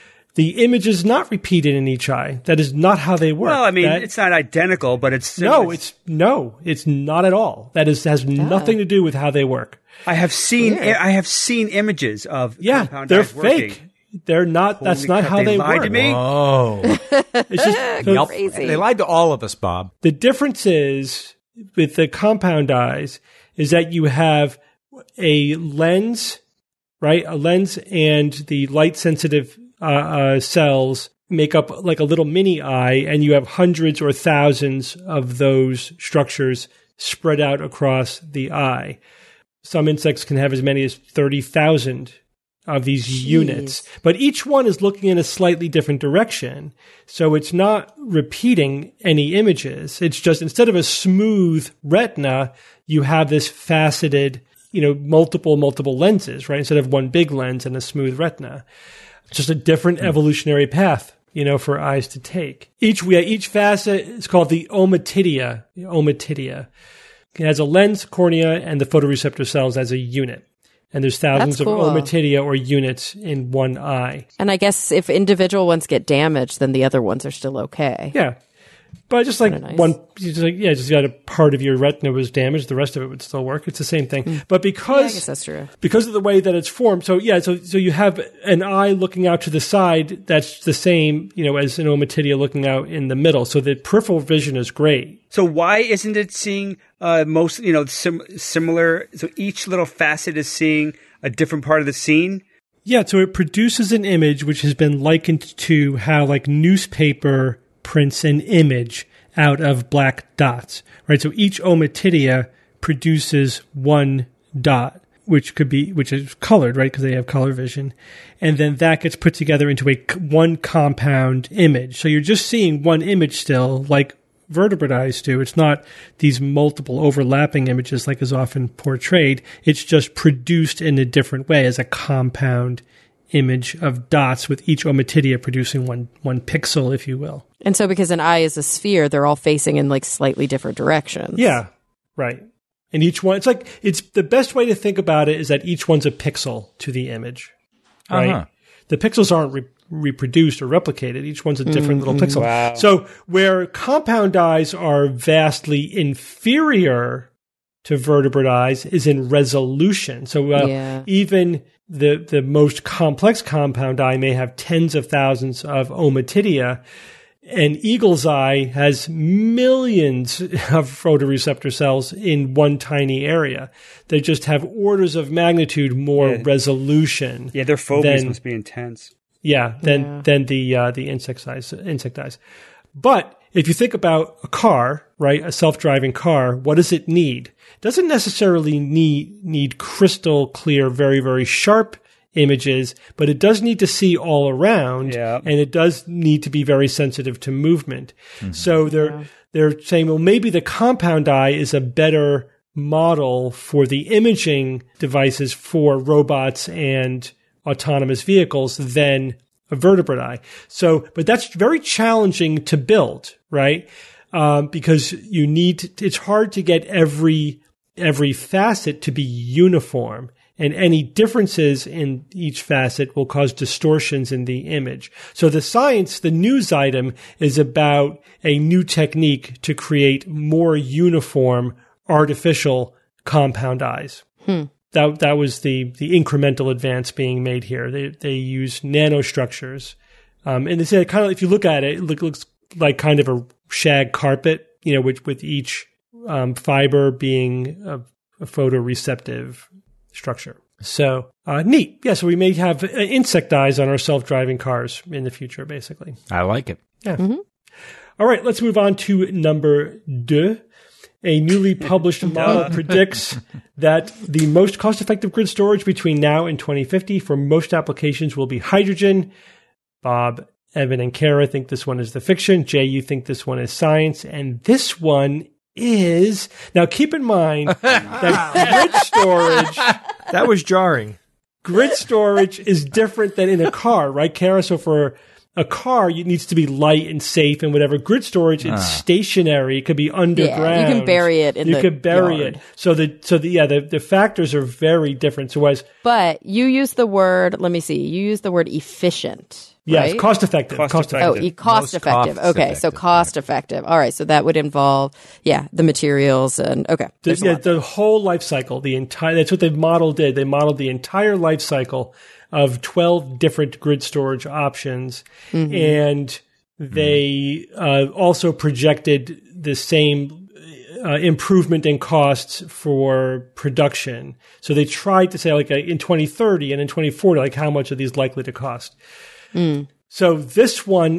The image is not repeated in each eye. That is not how they work. Well, I mean, That- it's not identical, but it's no, it's no, it's not at all. That is has nothing to do with how they work. I have seen Weird. I have seen images of Yeah, compound they're eyes fake. working. They're not. That's Holy not crap, how they they, lied work. to me? Oh, It's just, so Yep. Crazy. They lied to all of us, Bob. the difference is with the compound eyes is that you have a lens, right? A lens and the light sensitive uh, uh, cells make up like a little mini eye, and you have hundreds or thousands of those structures spread out across the eye. Some insects can have as many as thirty thousand of these Jeez. units, but each one is looking in a slightly different direction. So it's not repeating any images. It's just instead of a smooth retina, you have this faceted, you know, multiple, multiple lenses, right? Instead of one big lens and a smooth retina. It's just a different evolutionary path, you know, for eyes to take. Each, we each facet is called the ommatidia. The ommatidia. It has a lens, cornea, and the photoreceptor cells as a unit. And there's thousands That's cool. of ommatidia or units in one eye. And I guess if individual ones get damaged, then the other ones are still okay. Yeah. But just like Kinda nice. one, you just like, yeah, just got a part of your retina was damaged. The rest of it would still work. It's the same thing. Mm. But Yeah, I because guess that's true. because of the way that it's formed, so yeah, so so you have an eye looking out to the side that's the same, you know, as an ommatidia looking out in the middle. So the peripheral vision is great. So why isn't it seeing uh, most, you know, sim- similar? So each little facet is seeing a different part of the scene. Yeah, so it produces an image which has been likened to how like newspaper prints an image out of black dots, right? So each ommatidia produces one dot, which could be, which is colored, right? Because they have color vision. And then that gets put together into a one compound image. So you're just seeing one image still, like vertebrate eyes do. It's not these multiple overlapping images like is often portrayed. It's just produced in a different way as a compound image of dots with each ommatidia producing one one pixel, if you will. And so because an eye is a sphere, they're all facing in like slightly different directions. Yeah, right. And each one, it's like, it's the best way to think about it is that each one's a pixel to the image, right? Uh-huh. The pixels aren't re- reproduced or replicated. Each one's a different little pixel. Wow. So where compound eyes are vastly inferior to vertebrate eyes is in resolution. So uh, Yeah. even the the most complex compound eye may have tens of thousands of ommatidia. An eagle's eye has millions of photoreceptor cells in one tiny area. They just have orders of magnitude more Yeah. resolution. Yeah, their phobias Then- must be intense. Yeah, than Yeah. than the uh, the insect eyes, insect eyes. But if you think about a car, right, a self-driving car, what does it need? It doesn't necessarily need need crystal clear, very very sharp images, but it does need to see all around, Yeah. and it does need to be very sensitive to movement. So they're they're saying, well, maybe the compound eye is a better model for the imaging devices for robots and autonomous vehicles than a vertebrate eye. So, but that's very challenging to build, right? Um, because you need to, it's hard to get every every facet to be uniform. And any differences in each facet will cause distortions in the image. So the science, the news item, is about a new technique to create more uniform artificial compound eyes. Hmm. That that was the the incremental advance being made here. They they use nanostructures, um, and they say kind of if you look at it, it look, looks like kind of a shag carpet, you know, with with each um, fiber being a, a photoreceptive structure. So uh, neat. Yeah, so we may have uh, insect eyes on our self-driving cars in the future, basically. I like it. Yeah. All right, let's move on to number deux. A newly published model predicts that the most cost-effective grid storage between now and twenty fifty for most applications will be hydrogen. Bob, Evan, and Kara think this one is the fiction. Jay, you think this one is science. And this one is... Now, keep in mind that grid storage... That was jarring. Grid storage is different than in a car, right, Kara? So for a car, it needs to be light and safe and whatever. Grid storage, it's stationary. It could be underground. Yeah, you can bury it in you the could bury yard. it. So the so the yeah the, the factors are very different. So as But you use the word, let me see, you use the word efficient. yes, right? cost effective. Cost Cost effective. Oh, effective. e- cost Most effective. cost Okay, so effective, cost effective. All right, so that would involve, yeah, the materials and okay. The, there's a yeah, lot. the whole life cycle, the entire, that's what the model did. They modeled the entire life cycle of twelve different grid storage options. Mm-hmm. And they uh, also projected the same uh, improvement in costs for production. So they tried to say like uh, in twenty thirty and in twenty forty, like how much are these likely to cost? Mm. So this one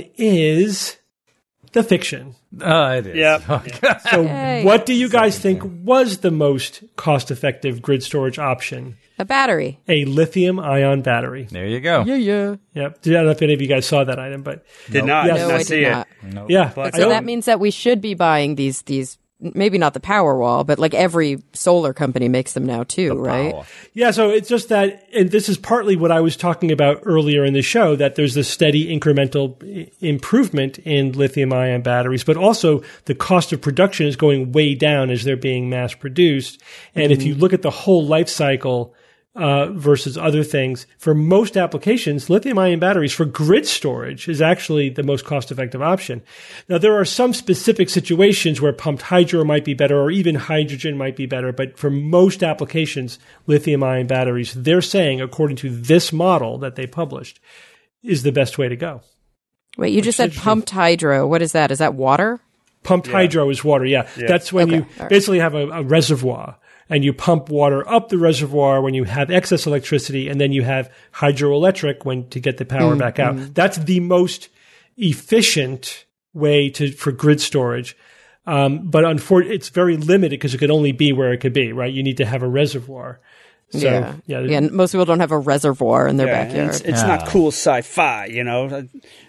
is the fiction. Uh, it is. Yep. So Yay. what do you guys think was the most cost-effective grid storage option? A battery. A lithium-ion battery. There you go. Yeah, yeah. Yep. I don't know if any of you guys saw that item, but Did not, Yes. did No, not I see did it. not. Nope. yeah. But I So don't- that means that we should be buying these these maybe not the Powerwall, but like every solar company makes them now too, right? Wow. Yeah, so it's just that, and this is partly what I was talking about earlier in the show, that there's this steady incremental i- improvement in lithium-ion batteries, but also the cost of production is going way down as they're being mass produced. And if you look at the whole life cycle uh, versus other things. For most applications, lithium-ion batteries for grid storage is actually the most cost-effective option. Now, there are some specific situations where pumped hydro might be better or even hydrogen might be better, but for most applications, lithium-ion batteries, they're saying, according to this model that they published, is the best way to go. Wait, you just said pumped hydro. What is that? Is that water? Pumped Yeah. hydro is water, yeah. Yeah. That's when Okay, you all right. basically have a, a reservoir and you pump water up the reservoir when you have excess electricity, and then you have hydroelectric when to get the power back out. That's the most efficient way to for grid storage. Um, but unfortunately, it's very limited because it could only be where it could be, right? You need to have a reservoir. So, yeah. yeah. yeah. Most people don't have a reservoir in their Yeah, and backyard. it's, it's not cool sci-fi, you know.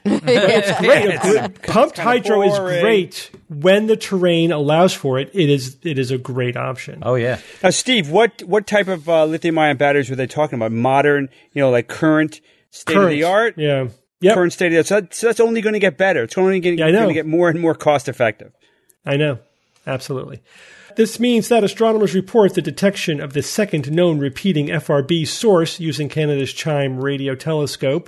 It's great. Pumped hydro is boring. great when the terrain allows for it. It is it is a great option. Oh, yeah. Now, Steve, what what type of uh, lithium-ion batteries were they talking about? Modern, you know, like current state of the art. Yeah. Yep. Current state of the art. So, that, so that's only going to get better. It's only going Yeah, I know. to get more and more cost effective. I know. Absolutely. This means that astronomers report the detection of the second known repeating F R B source using Canada's CHIME radio telescope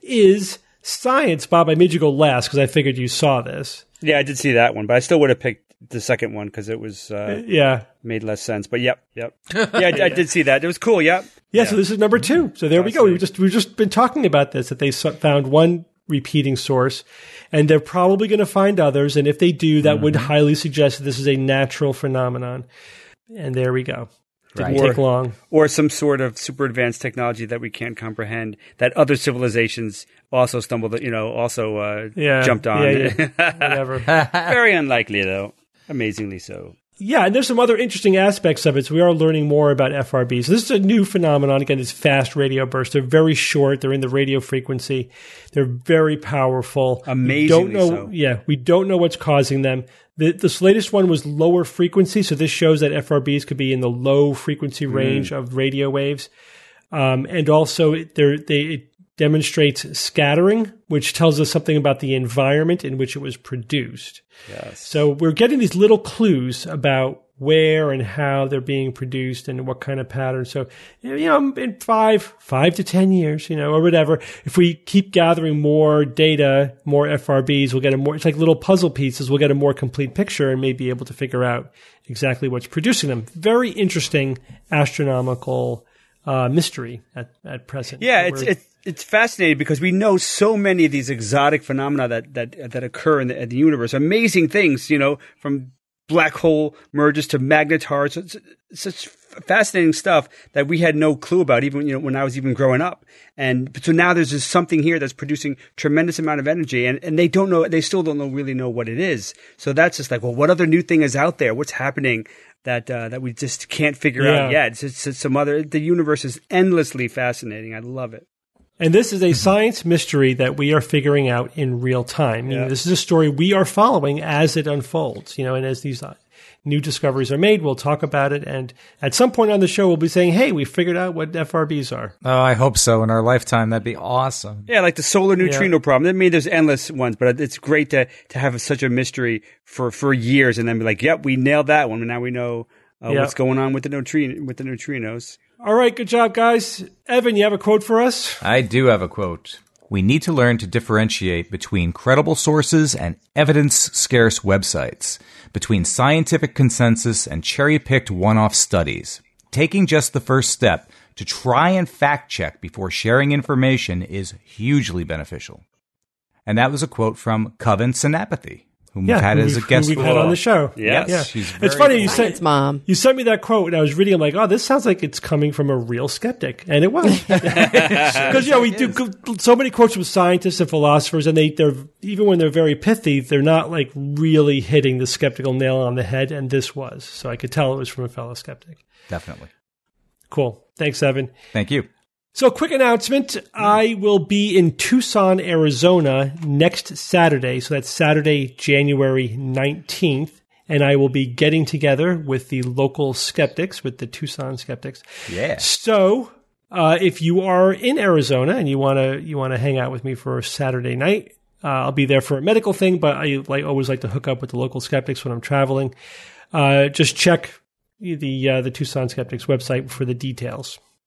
is science. Bob, I made you go last because I figured you saw this. Yeah, I did see that one, but I still would have picked the second one because it was uh, Yeah. made less sense. But yep, yep. Yeah, I, I did see that. It was cool. Yep. Yeah, so this is number two. So there we go. We've just we've just been talking about this, that they s- found one repeating source, and they're probably going to find others. And if they do, that would highly suggest that this is a natural phenomenon. And there we go. Didn't Right. take long. Or some sort of super advanced technology that we can't comprehend that other civilizations also stumbled, you know, also uh, Yeah, jumped on. yeah, yeah. Whatever. Very unlikely, though. Amazingly so. Yeah, and there's some other interesting aspects of it. So we are learning more about F R Bs. This is a new phenomenon. Again, it's fast radio bursts. They're very short. They're in the radio frequency. They're very powerful. Amazingly we don't know, so. Yeah, we don't know what's causing them. The, this latest one was lower frequency, so this shows that F R Bs could be in the low frequency range of radio waves. Um, and also, it, they're- they it demonstrates scattering, which tells us something about the environment in which it was produced. Yes. So we're getting these little clues about where and how they're being produced and what kind of pattern. So, you know, in five, five to ten years, you know, or whatever, if we keep gathering more data, more F R Bs, we'll get a more, it's like little puzzle pieces. We'll get a more complete picture and may be able to figure out exactly what's producing them. Very interesting astronomical uh, mystery at, at present. Yeah, That it's we're- it's it's fascinating because we know so many of these exotic phenomena that that that occur in the, in the universe. Amazing things, you know, from black hole mergers to magnetars. It's, it's such fascinating stuff that we had no clue about, even you know when I was even growing up. And so now there's just something here that's producing tremendous amount of energy, and, and they don't know, they still don't know really know what it is. So that's just like, well, what other new thing is out there? What's happening that uh, that we just can't figure out Yeah. yet? It's, it's, it's some other. The universe is endlessly fascinating. I love it. And this is a science mystery that we are figuring out in real time. Meaning Yeah. this is a story we are following as it unfolds, you know, and as these uh, new discoveries are made, we'll talk about it. And at some point on the show, we'll be saying, hey, we figured out what F R Bs are. Oh, I hope so. In our lifetime, that'd be awesome. Yeah, like the solar neutrino problem. I mean, there's endless ones, but it's great to to have such a mystery for, for years and then be like, yep, we nailed that one. And now we know uh, Yeah. what's going on with the neutrino with the neutrinos. All right, good job, guys. Evan, you have a quote for us? I do have a quote. We need to learn to differentiate between credible sources and evidence-scarce websites, between scientific consensus and cherry-picked one-off studies. Taking just the first step to try and fact-check before sharing information is hugely beneficial. And that was a quote from Coven Synapathy, whom we've had who as a we've- who guest we've for had a on while. the show. Yes. yeah. She's It's very funny you cool. sent Science mom. you sent me that quote, and I was reading. I'm like, oh, this sounds like it's coming from a real skeptic, and it was. Because you know we do so many quotes from scientists and philosophers, and they they're even when they're very pithy, they're not like really hitting the skeptical nail on the head. And this was, so I could tell it was from a fellow skeptic. Definitely. Cool. Thanks, Evan. Thank you. So, quick announcement. I will be in Tucson, Arizona next Saturday. So that's Saturday, January nineteenth. And I will be getting together with the local skeptics, with the Tucson skeptics. Yeah. So, uh, if you are in Arizona and you want to you want to hang out with me for Saturday night, uh, I'll be there for a medical thing, but I like always like to hook up with the local skeptics when I'm traveling. Uh, just check the uh, the Tucson Skeptics website for the details.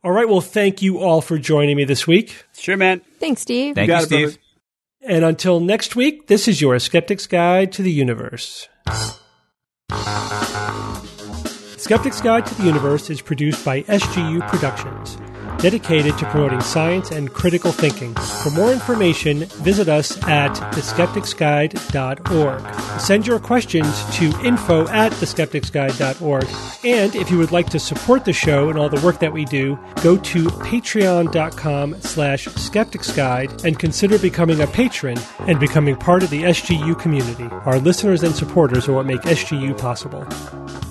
All right, well, thank you all for joining me this week. Sure, man. Thanks, Steve. Thank You you, got it, brother. Steve. And until next week, this is your Skeptic's Guide to the Universe. Skeptic's Guide to the Universe is produced by S G U Productions, dedicated to promoting science and critical thinking. For more information, visit us at the skeptics guide dot org. Send your questions to info at the skeptics guide dot org. And if you would like to support the show and all the work that we do, go to patreon.com slash skepticsguide and consider becoming a patron and becoming part of the S G U community. Our listeners and supporters are what make S G U possible.